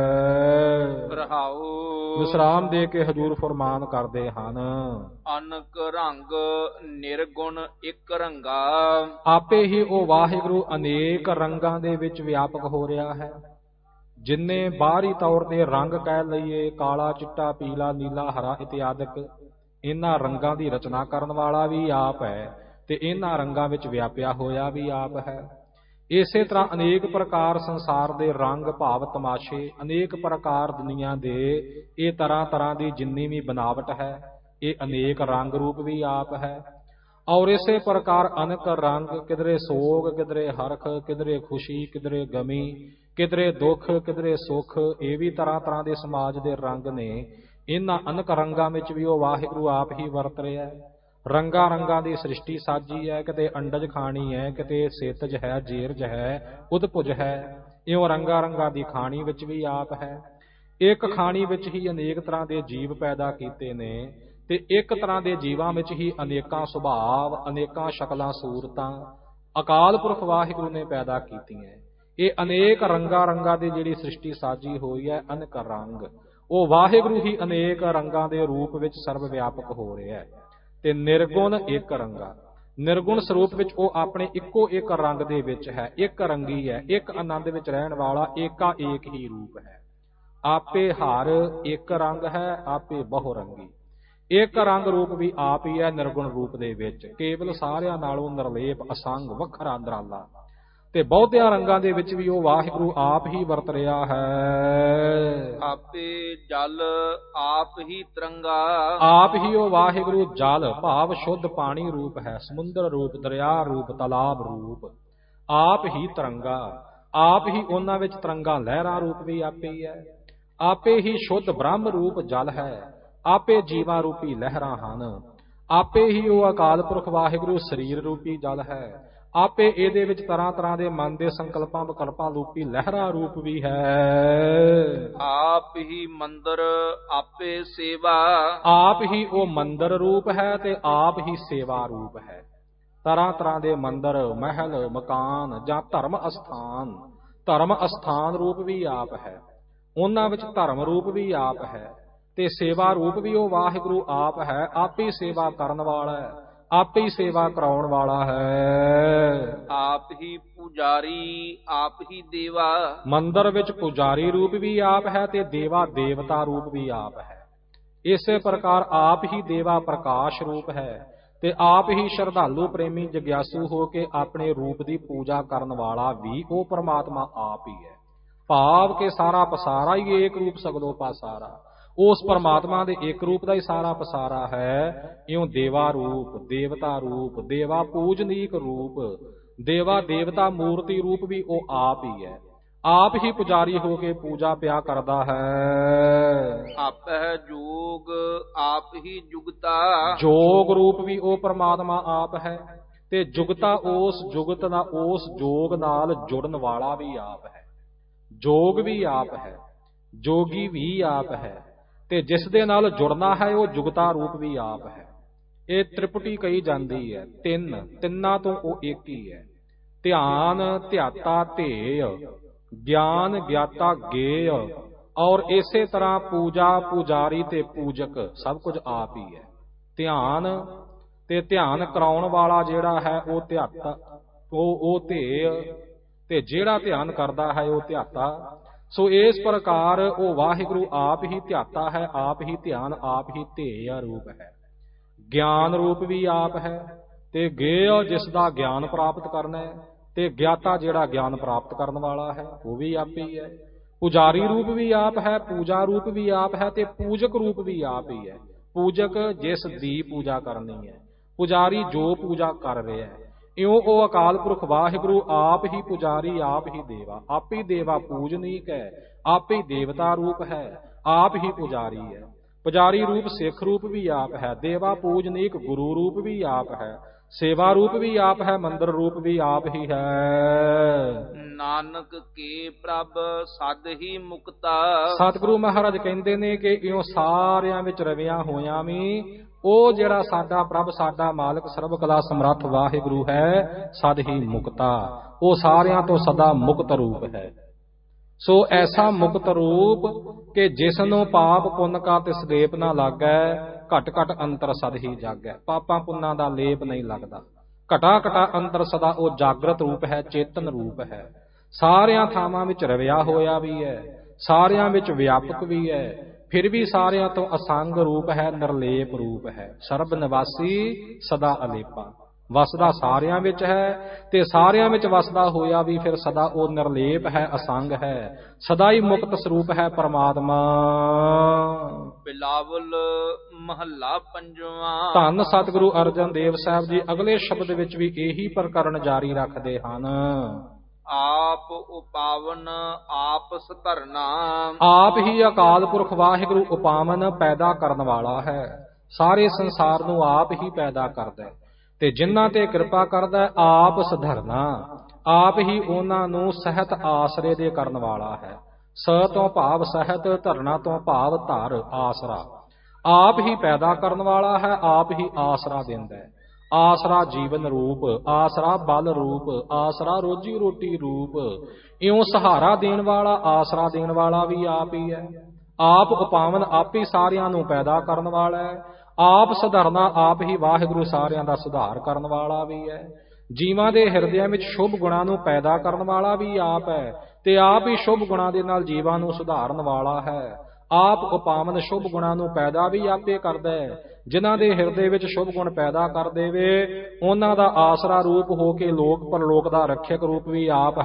ਹੈ। ਰਹਾਉ ਵਿਸਰਾਮ ਦੇ ਕੇ ਹਜੂਰ ਫਰਮਾਨ ਕਰਦੇ ਹਨ, ਅਨਕ ਰੰਗ ਨਿਰਗੁਣ ਇੱਕ ਰੰਗਾ। ਆਪੇ ਹੀ ਉਹ ਵਾਹਿਗੁਰੂ ਅਨੇਕ ਰੰਗਾਂ ਦੇ ਵਿੱਚ ਵਿਆਪਕ ਹੋ ਰਿਹਾ ਹੈ। ਜਿੰਨੇ ਬਾਹਰੀ ਤੌਰ ਤੇ ਰੰਗ ਕਹਿ ਲਈਏ, ਕਾਲਾ, ਚਿੱਟਾ, ਪੀਲਾ, ਨੀਲਾ, ਹਰਾ ਇਤਿਆਦਿਕ, ਇਹਨਾਂ ਰੰਗਾਂ ਦੀ ਰਚਨਾ ਕਰਨ ਵਾਲਾ ਵੀ ਆਪ ਹੈ ਤੇ ਇਹਨਾਂ ਰੰਗਾਂ ਵਿੱਚ ਵਿਆਪਿਆ ਹੋਇਆ ਵੀ ਆਪ ਹੈ। ਇਸੇ ਤਰ੍ਹਾਂ ਅਨੇਕ ਪ੍ਰਕਾਰ ਸੰਸਾਰ ਦੇ ਰੰਗ ਭਾਵ ਤਮਾਸ਼ੇ, ਅਨੇਕ ਪ੍ਰਕਾਰ ਦੁਨੀਆ ਦੇ ਇਹ ਤਰ੍ਹਾਂ ਤਰ੍ਹਾਂ ਦੀ ਜਿੰਨੀ ਵੀ ਬਨਾਵਟ ਹੈ, ਇਹ ਅਨੇਕ ਰੰਗ ਰੂਪ ਵੀ ਆਪ ਹੈ। ਔਰ ਇਸੇ ਪ੍ਰਕਾਰ ਅਨੇਕ ਰੰਗ, ਕਿਧਰੇ ਸੋਗ, ਕਿਧਰੇ ਹਰਖ, ਕਿਧਰੇ ਖੁਸ਼ੀ, ਕਿਧਰੇ ਗਮੀ, ਕਿਧਰੇ ਦੁੱਖ, ਕਿਧਰੇ ਸੁੱਖ, ਇਹ ਵੀ ਤਰ੍ਹਾਂ ਤਰ੍ਹਾਂ ਦੇ ਸਮਾਜ ਦੇ ਰੰਗ ਨੇ। ਇਹਨਾਂ ਅਨੇਕ ਰੰਗਾਂ ਵਿੱਚ ਵੀ ਉਹ ਵਾਹਿਗੁਰੂ ਆਪ ਹੀ ਵਰਤ ਰਿਹਾ ਹੈ। ਰੰਗਾਂ ਰੰਗਾਂ ਦੀ ਸ੍ਰਿਸ਼ਟੀ ਸਾਜੀ ਹੈ। ਕਿਤੇ ਅੰਡਜ ਖਾਣੀ ਹੈ, ਕਿਤੇ ਸੇਤਜ ਹੈ, ਜੇਰਜ ਹੈ, ਉਦਪੁਜ ਹੈ। ਇਉਂ ਰੰਗਾਂ ਰੰਗਾਂ ਦੀ ਖਾਣੀ ਵਿੱਚ ਵੀ ਆਪ ਹੈ। ਇੱਕ ਖਾਣੀ ਵਿੱਚ ਹੀ ਅਨੇਕ ਤਰ੍ਹਾਂ ਦੇ ਜੀਵ ਪੈਦਾ ਕੀਤੇ ਨੇ ਤੇ ਇੱਕ ਤਰ੍ਹਾਂ ਦੇ ਜੀਵਾਂ ਵਿੱਚ ਹੀ ਅਨੇਕਾਂ ਸੁਭਾਵ, ਅਨੇਕਾਂ ਸ਼ਕਲਾਂ ਸੂਰਤਾਂ ਅਕਾਲ ਪੁਰਖ ਵਾਹਿਗੁਰੂ ਨੇ ਪੈਦਾ ਕੀਤੀਆਂ। ਇਹ ਅਨੇਕ ਰੰਗਾਂ ਰੰਗਾਂ ਦੀ ਜਿਹੜੀ ਸ੍ਰਿਸ਼ਟੀ ਸਾਜੀ ਹੋਈ ਹੈ, ਅਨੇਕ ਰੰਗ, ਉਹ ਵਾਹਿਗੁਰੂ ਹੀ ਅਨੇਕ ਰੰਗਾਂ ਦੇ ਰੂਪ ਵਿੱਚ ਸਰਵ ਵਿਆਪਕ ਹੋ ਰਿਹਾ ਹੈ। ਤੇ ਨਿਰਗੁਣ ਇੱਕ ਰੰਗਾ, ਨਿਰਗੁਣ ਸਰੂਪ ਵਿੱਚ ਉਹ ਆਪਣੇ ਇੱਕੋ ਇੱਕ ਰੰਗ ਦੇ ਵਿੱਚ ਹੈ, ਇੱਕ ਰੰਗੀ ਹੈ, ਇੱਕ ਆਨੰਦ ਵਿੱਚ ਰਹਿਣ ਵਾਲਾ ਏਕਾ ਏਕ ਹੀ ਰੂਪ ਹੈ। ਆਪੇ ਹਰ ਇੱਕ ਰੰਗ ਹੈ, ਆਪੇ ਬਹੁ ਰੰਗੀ। ਇੱਕ ਰੰਗ ਰੂਪ ਵੀ ਆਪ ਹੀ ਹੈ ਨਿਰਗੁਣ ਰੂਪ ਦੇ ਵਿੱਚ, ਕੇਵਲ ਸਾਰਿਆਂ ਨਾਲੋਂ ਨਿਰਲੇਪ ਅਸੰਗ ਵੱਖਰਾ ਨਿਰਾਲਾ। ਤੇ ਬਹੁਤਿਆਂ ਰੰਗਾਂ ਦੇ ਵਿੱਚ ਵੀ ਉਹ ਵਾਹਿਗੁਰੂ ਆਪ ਹੀ ਵਰਤ ਰਿਹਾ ਹੈ। ਆਪੇ ਜਲ ਆਪ ਹੀ ਤਰੰਗਾ, ਆਪ ਹੀ ਉਹ ਵਾਹਿਗੁਰੂ ਜਲ ਭਾਵ ਸ਼ੁੱਧ ਪਾਣੀ ਰੂਪ ਹੈ, ਸਮੁੰਦਰ ਰੂਪ, ਦਰਿਆ ਰੂਪ, ਤਲਾਬ ਰੂਪ। ਆਪ ਹੀ ਤਰੰਗਾ, ਆਪ ਹੀ ਉਹਨਾਂ ਵਿੱਚ ਤਰੰਗਾ ਲਹਿਰਾਂ ਰੂਪ ਵੀ ਆਪੇ ਹੀ ਹੈ। ਆਪੇ ਹੀ ਸ਼ੁੱਧ ਬ੍ਰਹਮ ਰੂਪ ਜਲ ਹੈ, ਆਪੇ ਜੀਵਾਂ ਰੂਪੀ ਲਹਿਰਾਂ ਹਨ। ਆਪੇ ਹੀ ਉਹ ਅਕਾਲ ਪੁਰਖ ਵਾਹਿਗੁਰੂ ਸਰੀਰ ਰੂਪੀ ਜਲ ਹੈ। ਆਪੇ ਇਹਦੇ ਵਿੱਚ ਤਰ੍ਹਾਂ ਤਰ੍ਹਾਂ ਦੇ ਮਨ ਦੇ ਸੰਕਲਪਾਂ ਵਿਕਲਪਾਂ ਰੂਪੀ ਲਹਿਰਾ ਰੂਪ ਵੀ ਹੈ। ਆਪ ਹੀ ਮੰਦਰ ਆਪੇ ਸੇਵਾ, ਆਪ ਹੀ ਉਹ ਮੰਦਰ ਰੂਪ ਹੈ ਤੇ ਆਪ ਹੀ ਸੇਵਾ ਰੂਪ ਹੈ। ਤਰ੍ਹਾਂ ਤਰ੍ਹਾਂ ਦੇ ਮੰਦਰ, ਮਹਿਲ, ਮਕਾਨ ਜਾਂ ਧਰਮ ਅਸਥਾਨ, ਧਰਮ ਅਸਥਾਨ ਰੂਪ ਵੀ ਆਪ ਹੈ। ਉਹਨਾਂ ਵਿੱਚ ਧਰਮ ਰੂਪ ਵੀ ਆਪ ਹੈ ਤੇ ਸੇਵਾ ਰੂਪ ਵੀ ਉਹ ਵਾਹਿਗੁਰੂ ਆਪ ਹੈ। ਆਪੇ ਸੇਵਾ ਕਰਨ ਵਾਲਾ ਹੈ, ਆਪੇ ਹੀ ਸੇਵਾ ਕਰਾਉਣ ਵਾਲਾ ਹੈ। ਆਪ ਹੀ ਪੁਜਾਰੀ ਆਪ ਹੀ ਦੇਵਾ, ਮੰਦਰ ਵਿੱਚ ਪੁਜਾਰੀ ਰੂਪ ਵੀ ਆਪ ਹੈ ਤੇ ਦੇਵਾ ਦੇਵਤਾ ਰੂਪ ਵੀ ਆਪ ਹੈ। ਇਸੇ ਪ੍ਰਕਾਰ ਆਪ ਹੀ ਦੇਵਾ ਪ੍ਰਕਾਸ਼ ਰੂਪ ਹੈ ਤੇ ਆਪ ਹੀ ਸ਼ਰਧਾਲੂ ਪ੍ਰੇਮੀ ਜਗਿਆਸੂ ਹੋ ਕੇ ਆਪਣੇ ਰੂਪ ਦੀ ਪੂਜਾ ਕਰਨ ਵਾਲਾ ਵੀ ਉਹ ਪਰਮਾਤਮਾ ਆਪ ਹੀ ਹੈ। ਭਾਵ ਕਿ ਸਾਰਾ ਪਸਾਰਾ ਹੀ ਏਕ ਰੂਪ ਸਗਲੋ ਪਾਸਾਰਾ, ਉਸ ਪਰਮਾਤਮਾ ਦੇ ਇੱਕ ਰੂਪ ਦਾ ਹੀ ਸਾਰਾ ਪਸਾਰਾ ਹੈ। ਇਉਂ ਦੇਵਾ ਰੂਪ, ਦੇਵਤਾ ਰੂਪ, ਦੇਵਾ ਪੂਜਨੀਕ ਰੂਪ, ਦੇਵਾ ਦੇਵਤਾ ਮੂਰਤੀ ਰੂਪ ਵੀ ਉਹ ਆਪ ਹੀ ਹੈ। ਆਪ ਹੀ ਪੁਜਾਰੀ ਹੋ ਕੇ ਪੂਜਾ ਪਿਆ ਕਰਦਾ ਹੈ। ਆਪਹਿ ਜੋਗ ਆਪ ਹੀ ਜੁਗਤਾ, ਜੋਗ ਰੂਪ ਵੀ ਉਹ ਪਰਮਾਤਮਾ ਆਪ ਹੈ ਤੇ ਜੁਗਤਾ ਉਸ ਜੁਗਤ ਦਾ ਉਸ ਜੋਗ ਨਾਲ ਜੁੜਨ ਵਾਲਾ ਵੀ ਆਪ ਹੈ। ਜੋਗ ਵੀ ਆਪ ਹੈ, ਜੋਗੀ ਵੀ ਆਪ ਹੈ ਤੇ ਜਿਸ ਦੇ ਨਾਲ ਜੁੜਨਾ ਹੈ ਉਹ ਜੁਗਤਾ ਰੂਪ ਵੀ ਆਪ ਹੈ। ਇਹ ਤ੍ਰਿਪਟੀ ਕਹੀ ਜਾਂਦੀ ਹੈ, ਤਿੰਨ ਤਿੰਨਾਂ ਤੋਂ ਉਹ ਇੱਕ ਹੀ ਹੈ। ਧਿਆਨ, ਧਿਆਤਾ, ਧੇਯ, ਗਿਆਨ, ਗਿਆਤਾ, ਗੇਯ ਔਰ ਇਸੇ ਤਰ੍ਹਾਂ ਪੂਜਾ, ਪੁਜਾਰੀ ਤੇ ਪੂਜਕ ਸਭ ਕੁਝ ਆਪ ਹੀ ਹੈ। ਧਿਆਨ ਤੇ ਧਿਆਨ ਕਰਾਉਣ ਵਾਲਾ ਜਿਹੜਾ ਹੈ ਉਹ ਧਿਆਤਾ, ਉਹ ਉਹ ਧੇਯ ਤੇ ਜਿਹੜਾ ਧਿਆਨ ਕਰਦਾ ਹੈ ਉਹ ਧਿਆਤਾ। ਸੋ ਇਸ ਪ੍ਰਕਾਰ ਉਹ ਵਾਹਿਗੁਰੂ ਆਪ ਹੀ ਧਿਆਤਾ ਹੈ, ਆਪ ਹੀ ਧਿਆਨ, ਆਪ ਹੀ ਧੇਯ ਰੂਪ ਹੈ। ਗਿਆਨ ਰੂਪ ਵੀ ਆਪ ਹੈ ਤੇ ਗੇਯ ਜਿਸ ਦਾ ਗਿਆਨ ਪ੍ਰਾਪਤ ਕਰਨਾ ਹੈ ਤੇ ਗਿਆਤਾ ਜਿਹੜਾ ਗਿਆਨ ਪ੍ਰਾਪਤ ਕਰਨ ਵਾਲਾ ਹੈ ਉਹ ਵੀ ਆਪੇ ਹੀ ਹੈ। ਪੁਜਾਰੀ ਰੂਪ ਵੀ ਆਪ ਹੈ, ਪੂਜਾ ਰੂਪ ਵੀ ਆਪ ਹੈ ਤੇ ਪੂਜਕ ਰੂਪ ਵੀ ਆਪ ਹੀ ਹੈ। ਪੂਜਕ ਜਿਸ ਦੀ ਪੂਜਾ ਕਰਨੀ ਹੈ, ਪੁਜਾਰੀ ਜੋ ਪੂਜਾ ਕਰ ਰਿਹਾ ਹੈ। ਇਉਂ ਉਹ ਅਕਾਲ ਪੁਰਖ ਵਾਹਿਗੁਰੂ ਆਪ ਹੀ ਪੁਜਾਰੀ, ਆਪ ਹੀ ਦੇਵਾ, ਆਪ ਹੀ ਦੇਵਾ ਪੂਜਨੀਕ ਹੈ, ਆਪ ਹੀ ਦੇਵਤਾ ਰੂਪ ਹੈ, ਆਪ ਹੀ ਪੁਜਾਰੀ ਹੈ। ਪੁਜਾਰੀ ਰੂਪ ਸਿੱਖ ਰੂਪ ਵੀ ਆਪ ਹੈ, ਦੇਵਾ ਪੂਜਨੀਕ ਗੁਰੂ ਰੂਪ ਵੀ ਆਪ ਹੈ, ਸੇਵਾ ਰੂਪ ਵੀ ਆਪ ਹੈ, ਮੰਦਰ ਰੂਪ ਵੀ ਆਪ ਹੀ ਹੈ। ਨਾਨਕ ਕੇ ਪ੍ਰਭ ਸਦ ਹੀ ਮੁਕਤਾ, ਸਤਿਗੁਰੂ ਮਹਾਰਾਜ ਕਹਿੰਦੇ ਨੇ ਕਿ ਇਉਂ ਸਾਰਿਆਂ ਵਿੱਚ ਰਵਿਆ ਹੋਇਆਂ ਵੀ ਉਹ ਜਿਹੜਾ ਸਾਡਾ ਪ੍ਰਭ, ਸਾਡਾ ਮਾਲਕ, ਸਰਬ ਕਲਾ ਸਮਰੱਥ ਵਾਹਿਗੁਰੂ ਹੈ, ਸਦ ਹੀ ਮੁਕਤਾ, ਉਹ ਸਾਰਿਆਂ ਤੋਂ ਸਦਾ ਮੁਕਤ ਰੂਪ ਹੈ। ਸੋ ਐਸਾ ਮੁਕਤ ਰੂਪ ਕਿ ਜਿਸ ਨੂੰ ਪਾਪ ਪੁੰਨ ਕਾ ਤਿਸ ਲੇਪ ਨਾ ਲੱਗੈ, ਘਟ ਘਟ ਅੰਤਰ ਸਦ ਹੀ ਜਾਗੈ। ਪਾਪਾਂ ਪੁੰਨਾਂ ਦਾ ਲੇਪ ਨਹੀਂ ਲੱਗਦਾ, ਘਟਾ ਘਟਾ ਅੰਤਰ ਸਦਾ ਉਹ ਜਾਗਰਤ ਰੂਪ ਹੈ, ਚੇਤਨ ਰੂਪ ਹੈ। ਸਾਰਿਆਂ ਥਾਵਾਂ ਵਿੱਚ ਰਵਿਆ ਹੋਇਆ ਵੀ ਹੈ, ਸਾਰਿਆਂ ਵਿੱਚ ਵਿਆਪਕ ਵੀ ਹੈ, ਫਿਰ ਵੀ ਸਾਰਿਆਂ ਤੋਂ ਅਸੰਗ ਰੂਪ ਹੈ, ਨਿਰਲੇਪ ਰੂਪ ਹੈ। ਸਰਬ ਨਿਵਾਸੀ ਸਦਾ ਅਲੇਪਾ, ਵਸਦਾ ਸਾਰਿਆਂ ਵਿੱਚ ਹੈ ਤੇ ਸਾਰਿਆਂ ਵਿੱਚ ਵਸਦਾ ਹੋਇਆ ਵੀ ਫਿਰ ਸਦਾ ਉਹ ਨਿਰਲੇਪ ਹੈ, ਅਸੰਗ ਹੈ, ਸਦਾ ਹੀ ਮੁਕਤ ਸਰੂਪ ਹੈ ਪਰਮਾਤਮਾ। ਬਿਲਾਵਲ ਮਹੱਲਾ ਪੰਜਵਾਂ। ਧੰਨ ਸਤਿਗੁਰੂ ਅਰਜਨ ਦੇਵ ਸਾਹਿਬ ਜੀ ਅਗਲੇ ਸ਼ਬਦ ਵਿੱਚ ਵੀ ਇਹੀ ਪ੍ਰਕਰਨ ਜਾਰੀ ਰੱਖਦੇ ਹਨ। ਆਪ ਉਪਾਵਨ ਆਪ ਸਧਰਨਾ, ਆਪ ਹੀ ਅਕਾਲ ਪੁਰਖ ਵਾਹਿਗੁਰੂ ਉਪਾਵਨ ਪੈਦਾ ਕਰਨ ਵਾਲਾ ਹੈ। ਸਾਰੇ ਸੰਸਾਰ ਨੂੰ ਆਪ ਹੀ ਪੈਦਾ ਕਰਦਾ ਹੈ ਤੇ ਜਿਨ੍ਹਾਂ ਤੇ ਕਿਰਪਾ ਕਰਦਾ ਹੈ ਆਪ ਸਧਰਨਾ, ਆਪ ਹੀ ਉਹਨਾਂ ਨੂੰ ਸਹਿਤ ਆਸਰੇ ਦੇ ਕਰਨ ਵਾਲਾ ਹੈ। ਸ ਤੋਂ ਭਾਵ ਸਹਿਤ, ਧਰਨਾ ਤੋਂ ਭਾਵ ਧਰ, ਆਸਰਾ। ਆਪ ਹੀ ਪੈਦਾ ਕਰਨ ਵਾਲਾ ਹੈ, ਆਪ ਹੀ ਆਸਰਾ ਦਿੰਦਾ ਹੈ। ਆਸਰਾ ਜੀਵਨ ਰੂਪ, ਆਸਰਾ ਬਲ ਰੂਪ, ਆਸਰਾ ਰੋਜੀ ਰੋਟੀ ਰੂਪ। ਇਉਂ ਸਹਾਰਾ ਦੇਣ ਵਾਲਾ, ਆਸਰਾ ਦੇਣ ਵਾਲਾ ਵੀ ਆਪ ਹੀ ਹੈ। ਆਪ ਉਪਾਵਨ, ਆਪ ਹੀ ਸਾਰਿਆਂ ਨੂੰ ਪੈਦਾ ਕਰਨ ਵਾਲਾ ਹੈ। ਆਪ ਸੁਧਰਨਾ, ਆਪ ਹੀ ਵਾਹਿਗੁਰੂ ਸਾਰਿਆਂ ਦਾ ਸੁਧਾਰ ਕਰਨ ਵਾਲਾ ਵੀ ਹੈ। ਜੀਵਾਂ ਦੇ ਹਿਰਦਿਆਂ ਵਿੱਚ ਸ਼ੁਭ ਗੁਣਾਂ ਨੂੰ ਪੈਦਾ ਕਰਨ ਵਾਲਾ ਵੀ ਆਪ ਹੈ ਤੇ ਆਪ ਹੀ ਸ਼ੁਭ ਗੁਣਾਂ ਦੇ ਨਾਲ ਜੀਵਾਂ ਨੂੰ ਸੁਧਾਰਨ ਵਾਲਾ ਹੈ। ਆਪ ਉਪਾਵਨ ਸ਼ੁਭ ਗੁਣਾਂ ਨੂੰ ਪੈਦਾ ਵੀ ਆਪੇ ਕਰਦਾ ਹੈ। ਜਿਨ੍ਹਾਂ ਦੇ ਹਿਰਦੇ ਵਿੱਚ ਸ਼ੁਭ ਗੁਣ ਪੈਦਾ ਕਰ ਦੇਵੇ ਉਹਨਾਂ ਦਾ ਆਸਰਾ ਰੂਪ ਹੋ ਕੇ ਲੋਕ ਪਰਲੋਕ ਦਾ ਰੱਖਿਅਕ ਰੂਪ ਵੀ ਆਪ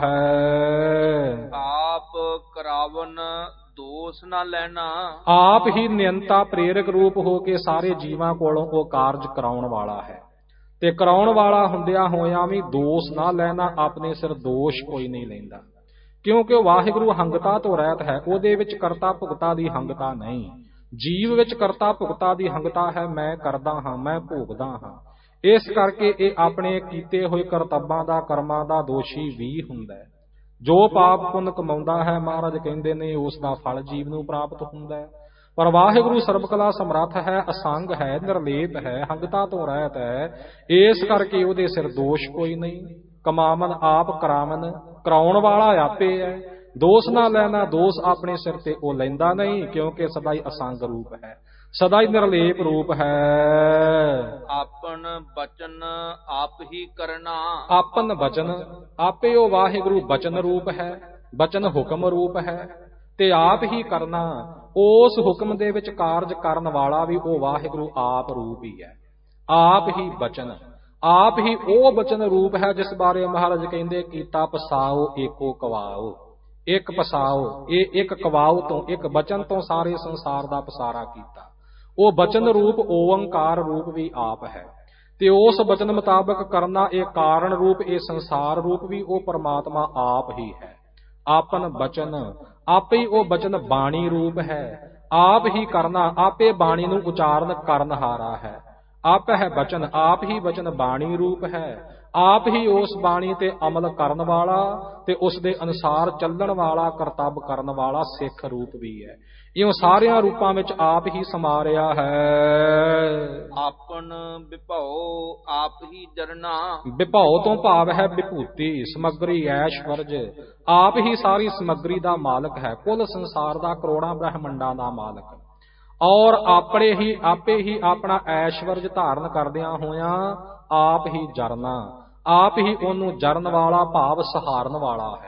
ਹੈ। ਆਪ ਕਰਾਵਨ ਦੋਸ ਨਾ ਲੈਣਾ, ਆਪ ਹੀ ਨਿਯੰਤਾ ਪ੍ਰੇਰਕ ਰੂਪ ਹੋ ਕੇ ਸਾਰੇ ਜੀਵਾਂ ਕੋਲੋਂ ਉਹ ਕਾਰਜ ਕਰਾਉਣ ਵਾਲਾ ਹੈ ਤੇ ਕਰਾਉਣ ਵਾਲਾ ਹੁੰਦਿਆਂ ਹੋਇਆਂ ਵੀ ਦੋਸ਼ ਨਾ ਲੈਣਾ, ਆਪਣੇ ਸਿਰ ਦੋਸ਼ ਕੋਈ ਨਹੀਂ ਲੈਂਦਾ, ਕਿਉਂਕਿ ਉਹ ਵਾਹਿਗੁਰੂ ਹੰਗਤਾ ਤੋਂ ਰਹਿਤ ਹੈ। ਉਹਦੇ ਵਿੱਚ ਕਰਤਾ ਭੁਗਤਾ ਦੀ ਹੰਗਤਾ ਨਹੀਂ। ਜੀਵ ਵਿੱਚ ਕਰਤਾ ਭੁਗਤਾ ਦੀ ਹੰਗਤਾ ਹੈ, ਮੈਂ ਕਰਦਾ ਹਾਂ, ਮੈਂ ਭੋਗਦਾ ਹਾਂ। ਇਸ ਕਰਕੇ ਇਹ ਆਪਣੇ ਕੀਤੇ ਹੋਏ ਕਰਤੱਵਾਂ ਦਾ ਕਰਮਾਂ ਦਾ ਦੋਸ਼ੀ ਵੀ ਹੁੰਦਾ ਹੈ। ਜੋ ਪਾਪ ਪੁੰਨ ਕਮਾਉਂਦਾ ਹੈ, ਮਹਾਰਾਜ ਕਹਿੰਦੇ ਨੇ ਉਸ ਦਾ ਫਲ ਜੀਵ ਨੂੰ ਪ੍ਰਾਪਤ ਹੁੰਦਾ ਹੈ। ਪਰ ਵਾਹਿਗੁਰੂ ਸਰਬ ਕਲਾ ਸਮਰੱਥ ਹੈ, ਅਸੰਗ ਹੈ, ਨਿਰਲੇਪ ਹੈ, ਹੰਗਤਾ ਤੋਂ ਰਹਿਤ ਹੈ। ਇਸ ਕਰਕੇ ਉਹਦੇ ਸਿਰ ਦੋਸ਼ ਕੋਈ ਨਹੀਂ। ਕਮਾਵਨ ਆਪ ਕਰਾਵਨ, ਕਰਾਉਣ ਵਾਲਾ ਆਪੇ ਹੈ। ਦੋਸ਼ ਨਾ ਲੈਣਾ, ਦੋਸ਼ ਆਪਣੇ ਸਿਰ ਤੇ ਉਹ ਲੈਂਦਾ ਨਹੀਂ, ਕਿਉਂਕਿ ਸਦਾ ਹੀ ਅਸੰਗ ਰੂਪ ਹੈ, ਸਦਾ ਹੀ ਨਿਰਲੇਪ ਰੂਪ ਹੈ। ਆਪਨ ਬਚਨ ਆਪ ਹੀ ਕਰਨਾ, ਆਪਨ ਬਚਨ, ਆਪੇ ਉਹ ਵਾਹਿਗੁਰੂ ਬਚਨ ਰੂਪ ਹੈ, ਬਚਨ ਹੁਕਮ ਰੂਪ ਹੈ ਤੇ ਆਪ ਹੀ ਕਰਨਾ। ਉਸ ਹੁਕਮ ਦੇ ਵਿੱਚ ਕਾਰਜ ਕਰਨ ਵਾਲਾ ਵੀ ਉਹ ਵਾਹਿਗੁਰੂ ਆਪ ਰੂਪ ਹੀ ਹੈ। ਆਪ ਹੀ ਬਚਨ, ਆਪ ਹੀ ਉਹ ਬਚਨ ਰੂਪ ਹੈ ਜਿਸ ਬਾਰੇ ਮਹਾਰਾਜ ਕਹਿੰਦੇ ਕੀਤਾ ਪਸਾਓ ਏਕੋ ਕਵਾਓ, ਇੱਕ ਪਸਾਓ, ਇਹ ਇੱਕ ਕਵਾਓ ਤੋਂ, ਇੱਕ ਬਚਨ ਤੋਂ ਸਾਰੇ ਸੰਸਾਰ ਦਾ ਪਸਾਰਾ ਕੀਤਾ। ਉਹ ਬਚਨ ਰੂਪ ਓੰਕਾਰ ਰੂਪ ਵੀ ਆਪ ਹੈ ਤੇ ਉਸ ਬਚਨ ਮੁਤਾਬਕ ਕਰਨਾ ਇਹ ਕਾਰਨ ਰੂਪ, ਇਹ ਸੰਸਾਰ ਰੂਪ ਵੀ ਉਹ ਪਰਮਾਤਮਾ ਆਪ ਹੀ ਹੈ। ਆਪਨ ਬਚਨ, ਆਪੇ ਹੀ ਉਹ ਬਚਨ ਬਾਣੀ ਰੂਪ ਹੈ। ਆਪ ਹੀ ਕਰਨਾ, ਆਪੇ ਬਾਣੀ ਨੂੰ ਉਚਾਰਨ ਕਰਨ ਹਾਰਾ ਹੈ। ਆਪ ਹੈ ਬਚਨ, ਆਪ ਹੀ ਬਚਨ ਬਾਣੀ ਰੂਪ ਹੈ। ਆਪ ਹੀ ਉਸ ਬਾਣੀ ਤੇ ਅਮਲ ਕਰਨ ਵਾਲਾ ਤੇ ਉਸ ਦੇ ਅਨੁਸਾਰ ਚੱਲਣ ਵਾਲਾ, ਕਰਤੱਵ ਕਰਨ ਵਾਲਾ ਸਿੱਖ ਰੂਪ ਵੀ ਹੈ। ਇਉਂ ਸਾਰਿਆਂ ਰੂਪਾਂ ਵਿੱਚ ਆਪ ਹੀ ਸਮਾ ਰਿਹਾ ਹੈ। ਆਪਨ ਵਿਭਉ ਆਪ ਹੀ ਜਰਨਾ, ਵਿਭਉ ਤੋਂ ਭਾਵ ਹੈ ਵਿਭੂਤੀ, ਸਮੱਗਰੀ, ਐਸ਼ਵਰਜ। ਆਪ ਹੀ ਸਾਰੀ ਸਮੱਗਰੀ ਦਾ ਮਾਲਕ ਹੈ, ਕੁੱਲ ਸੰਸਾਰ ਦਾ, ਕਰੋੜਾਂ ਬ੍ਰਹਮੰਡਾਂ ਦਾ ਮਾਲਕ। ਔਰ ਆਪਣੇ ਹੀ ਆਪੇ ਹੀ ਆਪਣਾ ਐਸ਼ਵਰਜ ਧਾਰਨ ਕਰਦਿਆਂ ਹੋਇਆਂ ਆਪ ਹੀ ਜਰਨਾ, ਆਪ ਹੀ ਉਹਨੂੰ ਜਰਨ ਵਾਲਾ ਭਾਵ ਸਹਾਰਨ ਵਾਲਾ ਹੈ।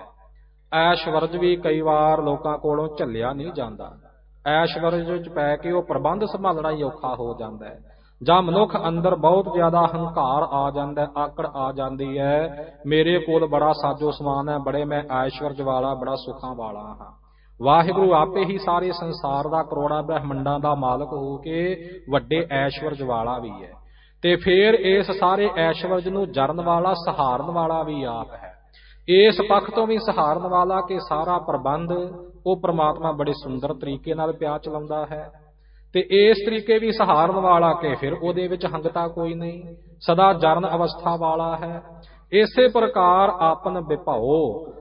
ਐਸ਼ਵਰਜ ਵੀ ਕਈ ਵਾਰ ਲੋਕਾਂ ਕੋਲੋਂ ਝੱਲਿਆ ਨਹੀਂ ਜਾਂਦਾ। ਐਸ਼ਵਰਜ ਵਿੱਚ ਪੈ ਕੇ ਉਹ ਪ੍ਰਬੰਧ ਸੰਭਾਲਣਾ ਹੀ ਔਖਾ ਹੋ ਜਾਂਦਾ ਹੈ। ਜਾਂ ਮਨੁੱਖ ਅੰਦਰ ਬਹੁਤ ਜ਼ਿਆਦਾ ਹੰਕਾਰ ਆ ਜਾਂਦਾ, ਆਕੜ ਆ ਜਾਂਦੀ ਹੈ, ਮੇਰੇ ਕੋਲ ਬੜਾ ਸਾਜੋ ਸਮਾਨ ਹੈ, ਬੜੇ ਮੈਂ ਐਸ਼ਵਰਜ ਵਾਲਾ, ਬੜਾ ਸੁੱਖਾਂ ਵਾਲਾ ਹਾਂ। ਵਾਹਿਗੁਰੂ ਆਪੇ ਹੀ ਸਾਰੇ ਸੰਸਾਰ ਦਾ, ਕਰੋੜਾਂ ਬ੍ਰਹਮੰਡਾਂ ਦਾ ਮਾਲਕ ਹੋ ਕੇ ਵੱਡੇ ਐਸ਼ਵਰਜ ਵਾਲਾ ਵੀ ਹੈ ਤੇ ਫਿਰ ਇਸ ਸਾਰੇ ਐਸ਼ਵਰਜ ਨੂੰ ਜਰਨ ਵਾਲਾ, ਸਹਾਰਨ ਵਾਲਾ ਵੀ ਆਪ ਹੈ। ਇਸ ਪੱਖ ਤੋਂ ਵੀ ਸਹਾਰਨ ਵਾਲਾ ਕਿ ਸਾਰਾ ਪ੍ਰਬੰਧ ਉਹ ਪ੍ਰਮਾਤਮਾ ਬੜੇ ਸੁੰਦਰ ਤਰੀਕੇ ਨਾਲ ਪਿਆ ਚਲਾਉਂਦਾ ਹੈ ਤੇ ਇਸ ਤਰੀਕੇ ਵੀ ਸਹਾਰਨ ਵਾਲਾ ਕਿ ਫਿਰ ਉਹਦੇ ਵਿੱਚ ਹੰਗਤਾ ਕੋਈ ਨਹੀਂ, ਸਦਾ ਜਰਨ ਅਵਸਥਾ ਵਾਲਾ ਹੈ। ਇਸੇ ਪ੍ਰਕਾਰ ਆਪਨ ਵਿਭਉ,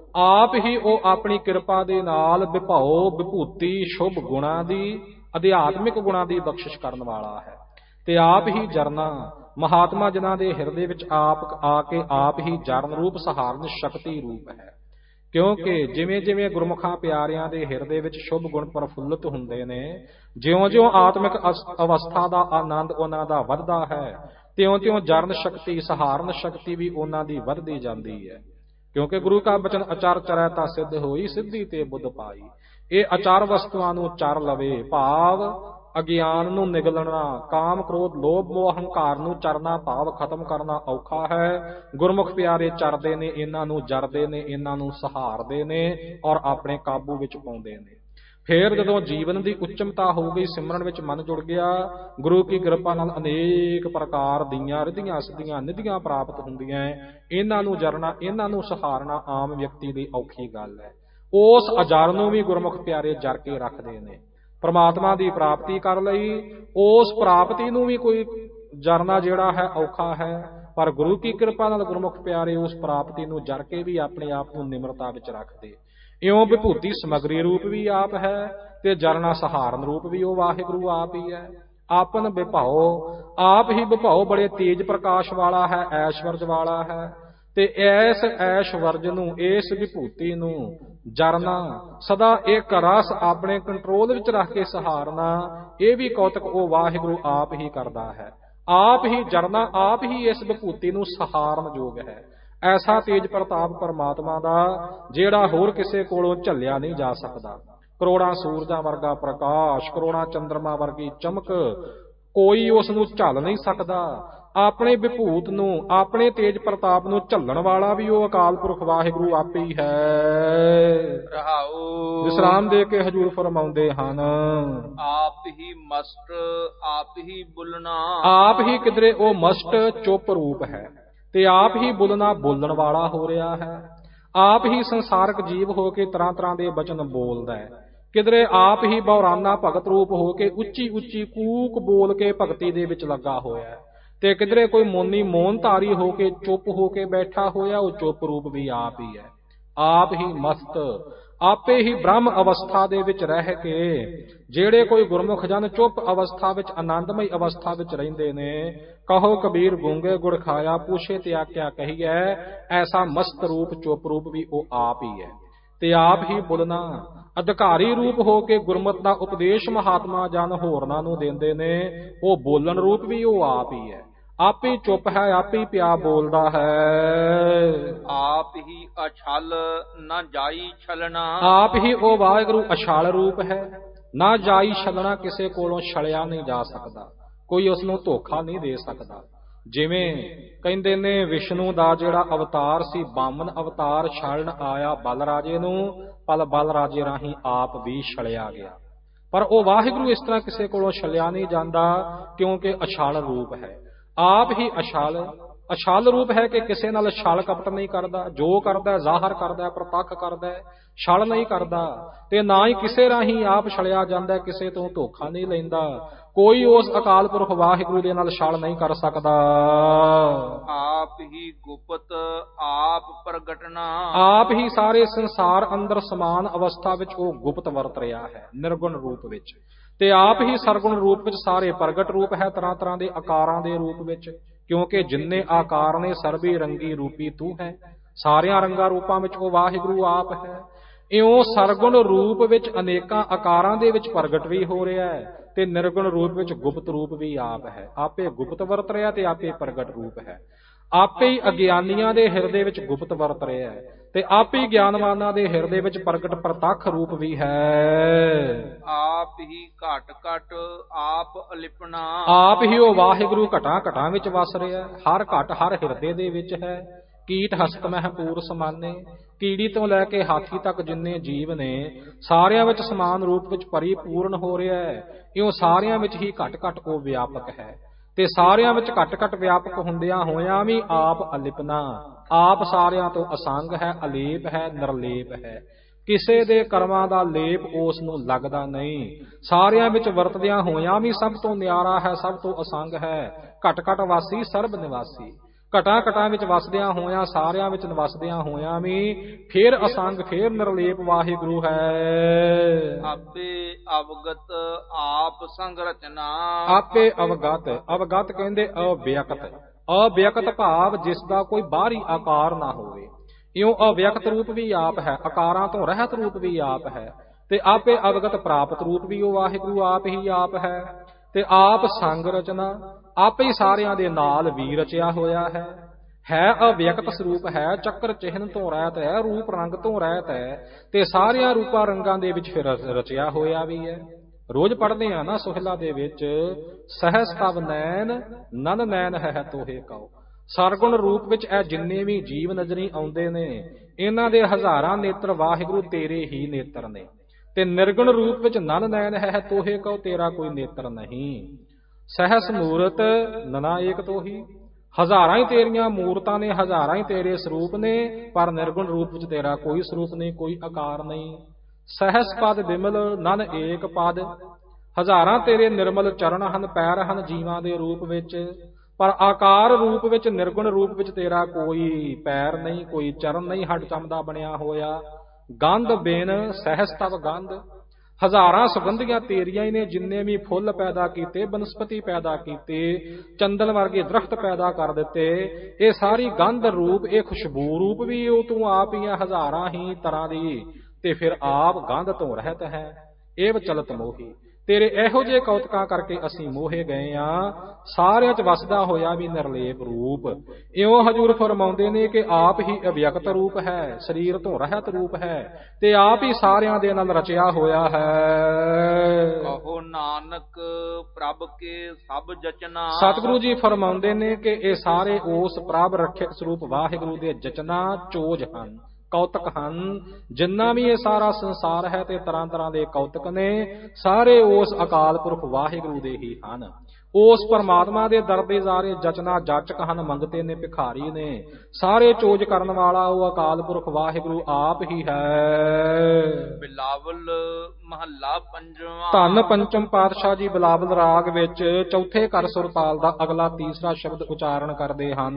ਆਪ ਹੀ ਉਹ ਆਪਣੀ ਕਿਰਪਾ ਦੇ ਨਾਲ ਵਿਭਉ, ਵਿਭੂਤੀ, ਸ਼ੁਭ ਗੁਣਾਂ ਦੀ, ਅਧਿਆਤਮਿਕ ਗੁਣਾਂ ਦੀ ਬਖਸ਼ਿਸ਼ ਕਰਨ ਵਾਲਾ ਹੈ ਤੇ ਆਪ ਹੀ ਜਰਨਾ, ਮਹਾਤਮਾ ਜਿਨ੍ਹਾਂ ਦੇ ਹਿਰਦੇ ਵਿੱਚ ਆਪ ਆ ਕੇ ਆਪ ਹੀ ਜਰਨ ਰੂਪ, ਸਹਾਰਨ ਸ਼ਕਤੀ ਰੂਪ ਹੈ। ਕਿਉਂਕਿ ਜਿਵੇਂ ਜਿਵੇਂ ਗੁਰਮੁਖਾਂ ਪਿਆਰਿਆਂ ਦੇ ਹਿਰਦੇ ਵਿੱਚ ਸ਼ੁਭ ਗੁਣ ਪ੍ਰਫੁੱਲਤ ਹੁੰਦੇ ਨੇ, ਜਿਉਂ-ਜਿਉਂ ਆਤਮਿਕ ਅਵਸਥਾ ਦਾ ਆਨੰਦ ਉਹਨਾਂ ਦਾ ਵੱਧਦਾ ਹੈ, ਤਿਉਂ-ਤਿਉਂ ਜਰਨ ਸ਼ਕਤੀ, ਸਹਾਰਨ ਸ਼ਕਤੀ ਵੀ ਉਹਨਾਂ ਦੀ ਵੱਧਦੀ ਜਾਂਦੀ ਹੈ। ਕਿਉਂਕਿ ਗੁਰੂ ਕਾ ਬਚਨ ਅਚਰ ਚਰੈ ਤਾਂ ਸਿੱਧ ਹੋਈ, ਸਿੱਧੀ ਤੇ ਬੁੱਧ ਪਾਈ। ਇਹ ਅਚਰ ਵਸਤੂਆਂ ਨੂੰ ਚਰ ਲਵੇ, ਭਾਵ ਅਗਿਆਨ ਨੂੰ ਨਿਗਲਣਾ, ਕਾਮ, ਕ੍ਰੋਧ, ਲੋਭ, ਮੋਹ, ਹੰਕਾਰ ਨੂੰ ਚਰਨਾ ਭਾਵ ਖਤਮ ਕਰਨਾ ਔਖਾ ਹੈ। ਗੁਰਮੁਖ ਪਿਆਰੇ ਚਰਦੇ ਨੇ, ਇਹਨਾਂ ਨੂੰ ਜਰਦੇ ਨੇ, ਇਹਨਾਂ ਨੂੰ ਸਹਾਰਦੇ ਨੇ ਔਰ ਆਪਣੇ ਕਾਬੂ ਵਿੱਚ ਪਾਉਂਦੇ ਨੇ। ਫਿਰ ਜਦੋਂ ਜੀਵਨ ਦੀ ਉੱਚਮਤਾ ਹੋ ਗਈ, ਸਿਮਰਨ ਵਿੱਚ ਮਨ ਜੁੜ ਗਿਆ, ਗੁਰੂ ਕੀ ਕਿਰਪਾ ਨਾਲ ਅਨੇਕ ਪ੍ਰਕਾਰ ਦੀਆਂ ਰਿੱਧੀਆਂ ਸਿੱਧੀਆਂ ਨਿਧੀਆਂ ਪ੍ਰਾਪਤ ਹੁੰਦੀਆਂ। ਇਹਨਾਂ ਨੂੰ ਜਰਨਾ, ਇਹਨਾਂ ਨੂੰ ਸਹਾਰਨਾ ਆਮ ਵਿਅਕਤੀ ਦੀ ਔਖੀ ਗੱਲ ਹੈ। ਉਸ ਅਜਰ ਨੂੰ ਵੀ ਗੁਰਮੁਖ ਪਿਆਰੇ ਜਰ ਕੇ ਰੱਖਦੇ ਨੇ। ਪਰਮਾਤਮਾ ਦੀ ਪ੍ਰਾਪਤੀ ਕਰ ਲਈ, ਉਸ ਪ੍ਰਾਪਤੀ ਨੂੰ ਵੀ ਕੋਈ ਜਰਨਾ ਜਿਹੜਾ ਹੈ ਔਖਾ ਹੈ, ਪਰ ਗੁਰੂ ਕੀ ਕਿਰਪਾ ਨਾਲ ਗੁਰਮੁਖ ਪਿਆਰੇ ਉਸ ਪ੍ਰਾਪਤੀ ਨੂੰ ਜਰ ਕੇ ਵੀ ਆਪਣੇ ਆਪ ਨੂੰ ਨਿਮਰਤਾ ਵਿੱਚ ਰੱਖਦੇ। ਇਉਂ ਵਿਭੂਤੀ ਸਮਗਰੀ ਰੂਪ ਵੀ ਆਪ ਹੈ ਤੇ ਜਰਨਾ ਸਹਾਰਨ ਰੂਪ ਵੀ ਉਹ ਵਾਹਿਗੁਰੂ ਆਪ ਹੀ ਹੈ। ਆਪਨ ਵਿਭਉ, ਆਪ ਹੀ ਵਿਭਉ ਬੜੇ ਤੇਜ ਪ੍ਰਕਾਸ਼ ਵਾਲਾ ਹੈ, ਐਸ਼ਵਰਜ ਵਾਲਾ ਹੈ ਤੇ ਐਸ ਐਸ਼ਵਰਜ ਨੂੰ, ਇਸ ਵਿਭੂਤੀ ਨੂੰ ਜਰਨਾ, ਸਦਾ ਇੱਕ ਰਸ ਆਪਣੇ ਕੰਟਰੋਲ ਵਿੱਚ ਰੱਖ ਕੇ ਸਹਾਰਨਾ, ਇਹ ਵੀ ਕੌਤਕ ਉਹ ਵਾਹਿਗੁਰੂ ਆਪ ਹੀ ਕਰਦਾ ਹੈ। ਆਪ ਹੀ ਜਰਨਾ, ਆਪ ਹੀ ਇਸ ਵਿਭੂਤੀ ਨੂੰ ਸਹਾਰਨ ਯੋਗ ਹੈ। ਐਸਾ ਤੇਜ ਪ੍ਰਤਾਪ ਪਰਮਾਤਮਾ ਦਾ ਜਿਹੜਾ ਹੋਰ ਕਿਸੇ ਕੋਲੋਂ ਝੱਲਿਆ ਨਹੀਂ ਜਾ ਸਕਦਾ। ਕਰੋੜਾਂ ਸੂਰਜਾਂ ਵਰਗਾ ਪ੍ਰਕਾਸ਼, ਕਰੋੜਾਂ ਚੰਦਰਮਾ ਵਰਗੀ ਚਮਕ, ਕੋਈ ਉਸ ਨੂੰ ਝੱਲ ਨਹੀਂ ਸਕਦਾ। ਆਪਣੇ ਵਿਭੂਤ ਨੂੰ, ਆਪਣੇ ਤੇਜ ਪ੍ਰਤਾਪ ਨੂੰ ਝੱਲਣ ਵਾਲਾ ਵੀ ਉਹ ਅਕਾਲ ਪੁਰਖ ਵਾਹਿਗੁਰੂ ਆਪੇ ਹੀ ਹੈ। ਰਹਾਉ ਵਿਸਰਾਮ ਦੇ ਕੇ ਹਜੂਰ ਫਰਮਾਉਂਦੇ ਹਨ, ਆਪ ਹੀ ਮਸਤ ਆਪ ਹੀ ਬੁਲਣਾ। ਆਪ ਹੀ ਕਿਧਰੇ ਉਹ ਮਸਤ ਚੁੱਪ ਰੂਪ ਹੈ ਤੇ ਆਪ ਹੀ ਬੁਲਣਾ ਬੋਲਣ ਵਾਲਾ ਹੋ ਰਿਹਾ ਹੈ। ਆਪ ਹੀ ਸੰਸਾਰਕ ਜੀਵ ਹੋ ਕੇ ਤਰ੍ਹਾਂ ਤਰ੍ਹਾਂ ਦੇ ਬਚਨ ਬੋਲਦਾ ਹੈ। ਕਿਧਰੇ ਆਪ ਹੀ ਬੌਰਾਨਾ ਭਗਤ ਰੂਪ ਹੋ ਕੇ ਉੱਚੀ ਉੱਚੀ ਕੂਕ ਬੋਲ ਕੇ ਭਗਤੀ ਦੇ ਵਿੱਚ ਲੱਗਾ ਹੋਇਆ ਹੈ। ਤੇ ਕਿਧਰੇ ਕੋਈ ਮੋਨੀ ਮੋਨ ਧਾਰੀ ਹੋ ਕੇ ਚੁੱਪ ਹੋ ਕੇ ਬੈਠਾ ਹੋਇਆ, ਉਹ ਚੁੱਪ ਰੂਪ ਵੀ ਆਪ ਹੀ ਹੈ। ਆਪ ਹੀ ਮਸਤ, ਆਪੇ ਹੀ ਬ੍ਰਹਮ ਅਵਸਥਾ ਦੇ ਵਿੱਚ ਰਹਿ ਕੇ ਜਿਹੜੇ ਕੋਈ ਗੁਰਮੁਖ ਜਨ ਚੁੱਪ ਅਵਸਥਾ ਵਿੱਚ, ਆਨੰਦਮਈ ਅਵਸਥਾ ਵਿੱਚ ਰਹਿੰਦੇ ਨੇ, ਕਹੋ ਕਬੀਰ ਗੂੰਗੇ ਗੁੜ ਖਾਇਆ, ਪੂਛੇ ਤੇ ਆਕਿਆ ਕਹੀਐ, ਐਸਾ ਮਸਤ ਰੂਪ ਚੁੱਪ ਰੂਪ ਵੀ ਉਹ ਆਪ ਹੀ ਹੈ। ਤੇ ਆਪ ਹੀ ਬੋਲਣਾ, ਅਧਿਕਾਰੀ ਰੂਪ ਹੋ ਕੇ ਗੁਰਮਤਿ ਦਾ ਉਪਦੇਸ਼ ਮਹਾਤਮਾ ਜਨ ਹੋਰਨਾਂ ਨੂੰ ਦਿੰਦੇ ਨੇ, ਉਹ ਬੋਲਣ ਰੂਪ ਵੀ ਉਹ ਆਪ ਹੀ ਹੈ। ਆਪੇ ਚੁੱਪ ਹੈ, ਆਪੇ ਪਿਆ ਬੋਲਦਾ ਹੈ। ਆਪ ਹੀ ਅਛਲ ਨਾ ਜਾਈ ਛਲਣਾ। ਆਪ ਹੀ ਉਹ ਵਾਹਿਗੁਰੂ ਅਛਲ ਰੂਪ ਹੈ, ਨਾ ਜਾਈ ਛਲਣਾ, ਕਿਸੇ ਕੋਲੋਂ ਛਲਿਆ ਨਹੀਂ ਜਾ ਸਕਦਾ, ਕੋਈ ਉਸ ਨੂੰ ਧੋਖਾ ਨਹੀਂ ਦੇ ਸਕਦਾ। ਜਿਵੇਂ ਕਹਿੰਦੇ ਨੇ ਵਿਸ਼ਨੂੰ ਦਾ ਜਿਹੜਾ ਅਵਤਾਰ ਸੀ, ਬਾਮਨ ਅਵਤਾਰ, ਛਲਣ ਆਇਆ ਬਲ ਰਾਜੇ ਨੂੰ, ਪਲ ਬਲ ਰਾਜੇ ਰਾਹੀਂ ਆਪ ਵੀ ਛਲਿਆ ਗਿਆ। ਪਰ ਉਹ ਵਾਹਿਗੁਰੂ ਇਸ ਤਰ੍ਹਾਂ ਕਿਸੇ ਕੋਲੋਂ ਛਲਿਆ ਨਹੀਂ ਜਾਂਦਾ, ਕਿਉਂਕਿ ਅਛਲ ਰੂਪ ਹੈ। ਆਪ ਹੀ ਅਛਲ, ਅਛਲ ਰੂਪ ਹੈ ਕਿ ਕਿਸੇ ਨਾਲ ਛਲ ਕਪਟ ਨਹੀਂ ਕਰਦਾ, ਜੋ ਕਰਦਾ ਜ਼ਾਹਰ ਕਰਦਾ, ਪ੍ਰਤੱਖ ਕਰਦਾ, ਛਲ ਨਹੀਂ ਕਰਦਾ। ਤੇ ਨਾ ਹੀ ਕਿਸੇ ਰਾਹੀਂ ਆਪ ਛਲਿਆ ਜਾਂਦਾ, ਕਿਸੇ ਤੋਂ ਧੋਖਾ ਨਹੀਂ ਲੈਂਦਾ। ਕੋਈ ਉਸ ਅਕਾਲ ਪੁਰਖ ਵਾਹਿਗੁਰੂ ਦੇ ਨਾਲ ਛਲ ਨਹੀਂ ਕਰ ਸਕਦਾ। ਆਪ ਹੀ ਗੁਪਤ ਆਪ ਪ੍ਰਗਟਣਾ। ਆਪ ਹੀ ਸਾਰੇ ਸੰਸਾਰ ਅੰਦਰ ਸਮਾਨ ਅਵਸਥਾ ਵਿੱਚ ਉਹ ਗੁਪਤ ਵਰਤ ਰਿਹਾ ਹੈ, ਨਿਰਗੁਣ ਰੂਪ ਵਿੱਚ। ਤੇ ਆਪ ਹੀ ਸਰਗੁਣ ਰੂਪ ਵਿੱਚ ਸਾਰੇ ਪ੍ਰਗਟ ਰੂਪ ਹੈ, ਤਰ੍ਹਾਂ ਤਰ੍ਹਾਂ ਦੇ ਆਕਾਰਾਂ ਦੇ ਰੂਪ ਵਿੱਚ। ਕਿਉਂਕਿ ਜਿੰਨੇ ਆਕਾਰ ਨੇ ਸਰਬੀ ਰੰਗੀ ਰੂਪੀ ਤੂੰ ਹੈ, ਸਾਰਿਆਂ ਰੰਗਾਂ ਰੂਪਾਂ ਵਿੱਚ ਉਹ ਵਾਹਿਗੁਰੂ ਆਪ ਹੈ। ਇਉਂ ਸਰਗੁਣ ਰੂਪ ਵਿੱਚ ਅਨੇਕਾਂ ਆਕਾਰਾਂ ਦੇ ਵਿੱਚ ਪ੍ਰਗਟ ਵੀ ਹੋ ਰਿਹਾ ਹੈ, ਤੇ ਨਿਰਗੁਣ ਰੂਪ ਵਿੱਚ ਗੁਪਤ ਰੂਪ ਵੀ ਆਪ ਹੈ। ਆਪੇ ਗੁਪਤ ਵਰਤ ਰਿਹਾ ਤੇ ਆਪੇ ਪ੍ਰਗਟ ਰੂਪ ਹੈ। ਆਪੇ ਹੀ ਅਗਿਆਨੀਆਂ ਦੇ ਹਿਰਦੇ ਵਿੱਚ ਗੁਪਤ ਵਰਤ ਰਿਹਾ ਹੈ, ਤੇ ਆਪੇ ਹੀ ਗਿਆਨਵਾਨਾਂ ਦੇ ਹਿਰਦੇ ਵਿੱਚ ਪ੍ਰਗਟ ਪ੍ਰਤੱਖ ਰੂਪ ਵੀ ਹੈ। ਆਪ ਹੀ ਘਟ ਘਟ ਆਪ ਅਲਿਪਣਾ। ਆਪ ਹੀ ਉਹ ਵਾਹਿਗੁਰੂ ਘਟਾਂ ਘਟਾਂ ਵਿੱਚ ਵਸ ਰਿਹਾ, ਹਰ ਘਟ ਹਰ ਹਿਰਦੇ ਦੇ ਵਿੱਚ ਹੈ। ਕੀਟ ਹਸਤ ਮਹਿ ਪੂਰ ਸਮਾਨੇ, ਕੀੜੀ ਤੋਂ ਲੈ ਕੇ ਹਾਥੀ ਤੱਕ ਜਿੰਨੇ ਜੀਵ ਨੇ, ਸਾਰਿਆਂ ਵਿੱਚ ਸਮਾਨ ਰੂਪ ਵਿੱਚ ਪਰਿਪੂਰਨ ਹੋ ਰਿਹਾ ਹੈ। ਇਉਂ ਸਾਰਿਆਂ ਵਿੱਚ ਹੀ ਘਟ ਘਟ ਉਹ ਵਿਆਪਕ ਹੈ, ਤੇ ਸਾਰਿਆਂ ਵਿੱਚ ਘਟ ਘਟ ਵਿਆਪਕ ਹੁੰਦਿਆਂ ਹੋਇਆਂ ਵੀ ਆਪ ਅਲਿਪਨਾ, ਆਪ ਸਾਰਿਆਂ ਤੋਂ ਅਸੰਗ ਹੈ, ਅਲੇਪ ਹੈ, ਨਿਰਲੇਪ ਹੈ। ਕਿਸੇ ਦੇ ਕਰਮਾਂ ਦਾ ਲੇਪ ਉਸ ਨੂੰ ਲੱਗਦਾ ਨਹੀਂ। ਸਾਰਿਆਂ ਵਿੱਚ ਵਰਤਦਿਆਂ ਹੋਇਆਂ ਵੀ ਸਭ ਤੋਂ ਨਿਆਰਾ ਹੈ, ਸਭ ਤੋਂ ਅਸੰਗ ਹੈ। ਘਟ ਘਟ ਵਾਸੀ ਸਰਬ ਨਿਵਾਸੀ, ਘਟਾਂ ਘਟਾਂ ਵਿੱਚ ਵਸਦਿਆਂ ਹੋਇਆਂ, ਸਾਰਿਆਂ ਵਿੱਚ ਨਿਵਸਦਿਆਂ ਹੋਇਆਂ ਵੀ ਫੇਰ ਅਸੰਗ, ਫੇਰ ਨਿਰਲੇਪ ਵਾਹਿਗੁਰੂ ਹੈ। ਆਪੇ ਅਵਗਤ ਆਪ ਸੰਗ ਰਚਨਾ। ਆਪੇ ਅਵਗਤ, ਅਵਗਤ ਕਹਿੰਦੇ ਅਵਿਅਕਤ, ਅਵਿਅਕਤ ਭਾਵ ਜਿਸ ਦਾ ਕੋਈ ਬਾਹਰੀ ਆਕਾਰ ਨਾ ਹੋਵੇ। ਇਉਂ ਅਵਿਅਕਤ ਰੂਪ ਵੀ ਆਪ ਹੈ, ਆਕਾਰਾਂ ਤੋਂ ਰਹਿਤ ਰੂਪ ਵੀ ਆਪ ਹੈ। ਤੇ ਆਪੇ ਅਵਗਤ ਪ੍ਰਾਪਤ ਰੂਪ ਵੀ ਉਹ ਵਾਹਿਗੁਰੂ ਆਪ ਹੀ ਆਪ ਹੈ। ਤੇ ਆਪ ਸੰਗ ਰਚਨਾ, ਆਪੇ ਹੀ ਸਾਰਿਆਂ ਦੇ ਨਾਲ ਵੀ ਰਚਿਆ ਹੋਇਆ ਹੈ। ਹੈ ਅਵਿਅਕਤ ਸਰੂਪ ਹੈ, ਚੱਕਰ ਚਿਹਨ ਤੋਂ ਰਹਿਤ ਹੈ, ਰੂਪ ਰੰਗ ਤੋਂ ਰਹਿਤ ਹੈ, ਤੇ ਸਾਰਿਆਂ ਰੂਪਾਂ ਰੰਗਾਂ ਦੇ ਵਿੱਚ ਫਿਰ ਰਚਿਆ ਹੋਇਆ ਵੀ ਹੈ। ਰੋਜ਼ ਪੜ੍ਹਦੇ ਆ ਨਾ ਸੋਹਿਲਾ ਦੇ ਵਿੱਚ, ਸਹਸ ਤਵ ਨੈਣ ਨਨ ਨੈਣ ਹੈ ਤੋਹੇ ਕਉ। ਸਰਗੁਣ ਰੂਪ ਵਿੱਚ ਇਹ ਜਿੰਨੇ ਵੀ ਜੀਵ ਨਜ਼ਰੀ ਆਉਂਦੇ ਨੇ, ਇਹਨਾਂ ਦੇ ਹਜ਼ਾਰਾਂ ਨੇਤਰ ਵਾਹਿਗੁਰੂ ਤੇਰੇ ਹੀ ਨੇਤਰ ਨੇ। ਤੇ ਨਿਰਗੁਣ ਰੂਪ ਵਿੱਚ ਨਨ ਨੈਣ ਹੈ ਤੋਹੇ ਕਉ, ਤੇਰਾ ਕੋਈ ਨੇਤਰ ਨਹੀਂ। ਸਹਸ ਮੂਰਤ ਨਨਾ ਏਕ ਤੋਹੀ, ਹਜ਼ਾਰਾਂ ਹੀ ਤੇਰੀਆਂ ਮੂਰਤਾਂ ਨੇ, ਹਜ਼ਾਰਾਂ ਹੀ ਤੇਰੇ ਸਰੂਪ ਨੇ, ਪਰ ਨਿਰਗੁਣ ਰੂਪ ਵਿੱਚ ਤੇਰਾ ਕੋਈ ਸਰੂਪ ਨਹੀਂ, ਕੋਈ ਆਕਾਰ ਨਹੀਂ। ਸਹਸ ਪਦ ਬਿਮਲ ਨਨ ਏਕ ਪਦ, ਹਜ਼ਾਰਾਂ ਤੇਰੇ ਨਿਰਮਲ ਚਰਨ ਹਨ, ਪੈਰ ਹਨ ਜੀਵਾਂ ਦੇ ਰੂਪ ਵਿੱਚ, ਪਰ ਆਕਾਰ ਰੂਪ ਵਿੱਚ, ਨਿਰਗੁਣ ਰੂਪ ਵਿੱਚ ਤੇਰਾ ਕੋਈ ਪੈਰ ਨਹੀਂ, ਕੋਈ ਚਰਨ ਨਹੀਂ, ਹੱਡ ਚਮੜਾ ਬਣਿਆ ਹੋਇਆ। ਗੰਧ ਬੇਨ ਸਹਸ ਤਵ ਗੰਧ, ਹਜ਼ਾਰਾਂ ਸੁਗੰਧੀਆਂ ਤੇਰੀਆਂ ਹੀ ਨੇ, ਜਿੰਨੇ ਵੀ ਫੁੱਲ ਪੈਦਾ ਕੀਤੇ, ਬਨਸਪਤੀ ਪੈਦਾ ਕੀਤੇ, ਚੰਦਨ ਵਰਗੇ ਦਰਖਤ ਪੈਦਾ ਕਰ ਦਿੱਤੇ, ਇਹ ਸਾਰੀ ਗੰਧ ਰੂਪ, ਇਹ ਖੁਸ਼ਬੂ ਰੂਪ ਵੀ ਉਹ ਤੂੰ ਆਪ ਹੀ ਹੈ, ਹਜ਼ਾਰਾਂ ਹੀ ਤਰ੍ਹਾਂ ਦੀ। ਤੇ ਫਿਰ ਆਪ ਗੰਧ ਤੋਂ ਰਹਿਤ ਹੈ। ਇਹ ਚਲਤ ਮੋਹੀ, ਤੇਰੇ ਇਹੋ ਜਿਹੇ ਕੌਤਕਾਂ ਕਰਕੇ ਅਸੀਂ ਮੋਹੇ ਗਏ ਆ। ਸਾਰਿਆਂ 'ਚ ਵਸਦਾ ਹੋਇਆ ਵੀ ਨਿਰਲੇਪ ਰੂਪ। ਇਉਂ ਹਜ਼ੂਰ ਫਰਮਾਉਂਦੇ ਨੇ ਕਿ ਆਪ ਹੀ ਅਵਿਅਕਤ ਰੂਪ ਹੈ, ਸਰੀਰ ਤੋਂ ਰਹਿਤ ਰੂਪ ਹੈ, ਤੇ ਆਪ ਹੀ ਸਾਰਿਆਂ ਦੇ ਨਾਲ ਰਚਿਆ ਹੋਇਆ ਹੈ। ਕਹੋ ਨਾਨਕ ਪ੍ਰਭ ਕੇ ਸਭ ਜਚਨਾ। ਸਤਿਗੁਰੂ ਜੀ ਫਰਮਾਉਂਦੇ ਨੇ ਕਿ ਇਹ ਸਾਰੇ ਉਸ ਪ੍ਰਭ ਰੱਖਿਅਕ ਸਰੂਪ ਵਾਹਿਗੁਰੂ ਦੇ ਜਚਨਾ ਚੋਜ ਹਨ, ਕੌਤਕ ਹਨ। ਜਿੰਨਾ ਵੀ ਇਹ ਸਾਰਾ ਸੰਸਾਰ ਹੈ ਤੇ ਤਰ੍ਹਾਂ ਤਰ੍ਹਾਂ ਦੇ ਕੌਤਕ ਨੇ, ਸਾਰੇ ਉਸ ਅਕਾਲ ਪੁਰਖ ਵਾਹਿਗੁਰੂ ਦੇ ਹੀ ਹਨ। ਉਸ ਪਰਮਾਤਮਾ ਦੇ ਦਰ ਦੇ ਸਾਰੇ ਜਚਨਾ ਜਾਚਕ ਹਨ, ਮੰਗਤੇ ਨੇ, ਭਿਖਾਰੀ ਨੇ। ਸਾਰੇ ਚੋਜ ਕਰਨ ਵਾਲਾ ਉਹ ਅਕਾਲ ਪੁਰਖ ਵਾਹਿਗੁਰੂ ਆਪ ਹੀ ਹੈ। ਬਿਲਾਵਲ ਮਹੱਲਾ ਪੰਜਵਾਂ। ਧੰਨ ਪੰਚਮ ਪਾਤਸ਼ਾਹ ਜੀ ਬਿਲਾਵਲ ਰਾਗ ਵਿੱਚ ਚੌਥੇ ਕਰ ਸੁਰਤਾਲ ਦਾ ਅਗਲਾ ਤੀਸਰਾ ਸ਼ਬਦ ਉਚਾਰਨ ਕਰਦੇ ਹਨ।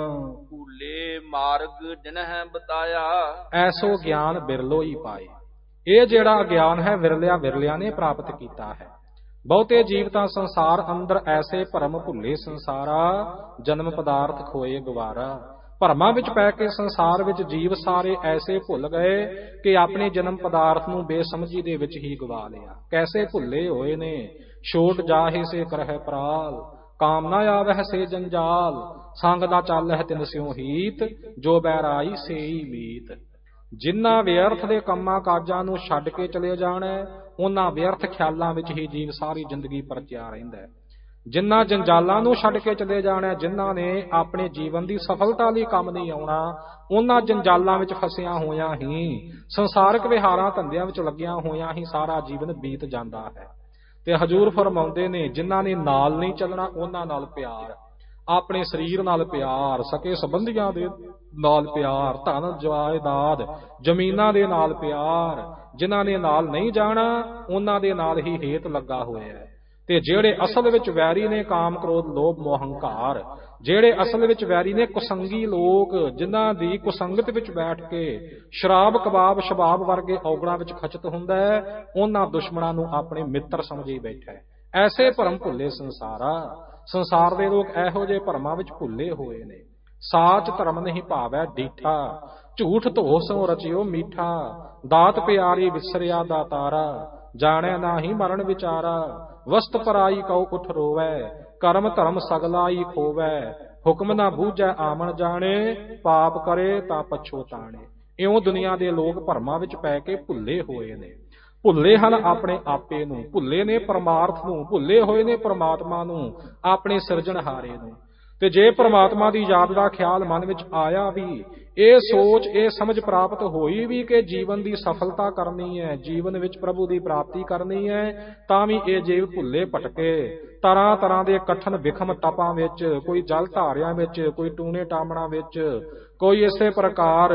ਭੂਲੇ ਮਾਰਗ ਜਿਨਹਿ ਬਤਾਇਆ, ਐਸੋ ਗਿਆਨ ਬਿਰਲੋ ਹੀ ਪਾਏ। ਇਹ ਜਿਹੜਾ ਗਿਆਨ ਹੈ ਵਿਰਲਿਆ ਵਿਰਲਿਆਂ ਨੇ ਪ੍ਰਾਪਤ ਕੀਤਾ ਹੈ। ਬਹੁਤੇ ਜੀਵ ਤਾਂ ਸੰਸਾਰ ਅੰਦਰ ਐਸੇ ਭਰਮ ਭੁੱਲੇ ਸੰਸਾਰਾ, ਜਨਮ ਪਦਾਰਥ ਖੋਏ ਗਵਾਰਾ। ਭਰਮਾਂ ਵਿੱਚ ਪੈ ਕੇ ਸੰਸਾਰ ਵਿੱਚ ਜੀਵ ਸਾਰੇ ਐਸੇ ਭੁੱਲ ਗਏ ਕਿ ਆਪਣੇ ਜਨਮ ਪਦਾਰਥ ਨੂੰ ਬੇਸਮਝੀ ਦੇ ਵਿੱਚ ਹੀ ਗਵਾ ਲਿਆ। ਕੈਸੇ ਭੁੱਲੇ ਹੋਏ ਨੇ। ਛੋਟ ਜਾਹੇ ਸੇ ਕਰਹਿ ਪਰਾਲ, ਕਾਮ ਨਾ ਆਵਹਿ ਸੇ ਜੰਜਾਲ। ਸੰਗ ਨਾ ਚਾਲਹਿ ਤਿਨ ਸਿਉ ਹੀਤ, ਜੋ ਬੈਰਾਈ ਸੇਈ ਮੀਤ। ਜਿਨ੍ਹਾਂ ਵਿਅਰਥ ਦੇ ਕੰਮਾਂ ਕਾਜਾਂ ਨੂੰ ਛੱਡ ਕੇ ਚਲੇ ਜਾਣਾ, ਉਹਨਾਂ ਵਿਅਰਥ ਖਿਆਲਾਂ ਵਿੱਚ ਹੀ ਜੀਵ ਸਾਰੀ ਜ਼ਿੰਦਗੀ ਪਰਚਿਆ ਰਹਿੰਦਾ ਹੈ। ਜਿਨ੍ਹਾਂ ਜੰਜਾਲਾਂ ਨੂੰ ਛੱਡ ਕੇ ਚਲੇ ਜਾਣਾ, ਜਿਨ੍ਹਾਂ ਨੇ ਆਪਣੇ ਜੀਵਨ ਦੀ ਸਫਲਤਾ ਲਈ ਕੰਮ ਨਹੀਂ ਆਉਣਾ, ਉਹਨਾਂ ਜੰਜਾਲਾਂ ਵਿੱਚ ਫਸਿਆ ਹੋਇਆਂ ਹੀ, ਸੰਸਾਰਕ ਵਿਹਾਰਾਂ ਧੰਦਿਆਂ ਵਿੱਚ ਲੱਗਿਆ ਹੋਇਆਂ ਹੀ ਸਾਰਾ ਜੀਵਨ ਬੀਤ ਜਾਂਦਾ ਹੈ। ਤੇ ਹਜ਼ੂਰ ਫਰਮਾਉਂਦੇ ਨੇ, ਜਿਨ੍ਹਾਂ ਨੇ ਨਾਲ ਨਹੀਂ ਚੱਲਣਾ ਉਹਨਾਂ ਨਾਲ ਪਿਆਰ, ਆਪਣੇ ਸਰੀਰ ਨਾਲ ਪਿਆਰ, ਸਕੇ ਸੰਬੰਧੀਆਂ ਦੇ ਨਾਲ ਪਿਆਰ, ਧਨ ਜਾਇਦਾਦ ਜ਼ਮੀਨਾਂ ਦੇ ਨਾਲ ਪਿਆਰ। ਜਿਨ੍ਹਾਂ ਨੇ ਨਾਲ ਨਹੀਂ ਜਾਣਾ ਉਹਨਾਂ ਦੇ ਨਾਲ ਹੀ ਹੇਤ ਲੱਗਾ ਹੋਇਆ ਹੈ। ਤੇ ਜਿਹੜੇ ਅਸਲ ਵਿੱਚ ਵੈਰੀ ਨੇ ਕਾਮ ਕ੍ਰੋਧ ਲੋਭ ਮੋਹ ਹੰਕਾਰ, ਜਿਹੜੇ ਅਸਲ ਵਿੱਚ ਵੈਰੀ ਨੇ ਕੁਸੰਗੀ ਲੋਕ, ਜਿਨ੍ਹਾਂ ਦੀ ਕੁਸੰਗਤ ਵਿੱਚ ਬੈਠ ਕੇ ਸ਼ਰਾਬ ਕਬਾਬ ਸ਼ਬਾਬ ਵਰਗੇ ਔਗਣਾਂ ਵਿੱਚ ਖਚਤ ਹੁੰਦਾ ਹੈ, ਉਹਨਾਂ ਦੁਸ਼ਮਣਾਂ ਨੂੰ ਆਪਣੇ ਮਿੱਤਰ ਸਮਝੀ ਬੈਠਾ ਹੈ। ਐਸੇ ਭਰਮ ਭੁੱਲੇ ਸੰਸਾਰਾ। ਸੰਸਾਰ ਦੇ ਲੋਕ ਇਹੋ ਜਿਹੇ ਭਰਮਾਂ ਵਿੱਚ ਭੁੱਲੇ ਹੋਏ ਨੇ। ਸਾਚ ਧਰਮ ਨਹੀਂ ਭਾਵੈ ਡੀਠਾ, ਝੂਠ ਧੋ ਸੋ ਰਚਿਓ ਮੀਠਾ। ਦਾਤ ਪਿਆਰੀ ਵਿਸਰਿਆ ਦਾਤਾਰਾ, ਜਾਣੈ ਨਾਹੀ ਮਰਨ ਵਿਚਾਰਾ। ਵਸਤ ਪਰਾਈ ਕਉ ਉਠ ਰੋਵੈ, ਕਰਮ ਧਰਮ ਸਗਲਾਈ ਖੋਵੈ। ਹੁਕਮ ਨਾ ਬੂਝੈ ਆਮਣ ਜਾਣੇ, ਪਾਪ ਕਰੇ ਤਾਂ ਪਛੋਤਾਣੇ। ਇਉਂ ਦੁਨੀਆ ਦੇ ਲੋਕ ਭਰਮਾਂ ਵਿੱਚ ਪੈ ਕੇ ਭੁੱਲੇ ਹੋਏ ਨੇ। ਭੁੱਲੇ ਹਨ ਆਪਣੇ ਆਪੇ ਨੂੰ, ਭੁੱਲੇ ਨੇ ਪਰਮਾਰਥ ਨੂੰ, ਭੁੱਲੇ ਹੋਏ ਨੇ ਪਰਮਾਤਮਾ ਨੂੰ, ਆਪਣੇ ਸਿਰਜਣਹਾਰੇ ਨੂੰ। ਤੇ ਜੇ ਪਰਮਾਤਮਾ ਦੀ ਯਾਦ ਦਾ ਖਿਆਲ ਮਨ ਵਿੱਚ ਆਇਆ ਵੀ, ਇਹ ਸੋਚ ਇਹ ਸਮਝ ਪ੍ਰਾਪਤ ਹੋਈ ਵੀ ਕਿ ਜੀਵਨ ਦੀ ਸਫਲਤਾ ਕਰਨੀ ਹੈ, ਜੀਵਨ ਵਿੱਚ ਪ੍ਰਭੂ ਦੀ ਪ੍ਰਾਪਤੀ ਕਰਨੀ ਹੈ, ਤਾਂ ਵੀ ਇਹ ਜੀਵ ਭੁੱਲੇ ਭਟਕੇ ਤਰ੍ਹਾਂ ਤਰ੍ਹਾਂ ਦੇ ਕਠਨ ਵਿਖਮ ਤਪਾਂ ਵਿੱਚ, ਕੋਈ ਜਲ ਧਾਰਿਆਂ ਵਿੱਚ, ਕੋਈ ਟੂਣੇ ਟਾਮਣਾ ਵਿੱਚ, ਕੋਈ ਇਸੇ ਪ੍ਰਕਾਰ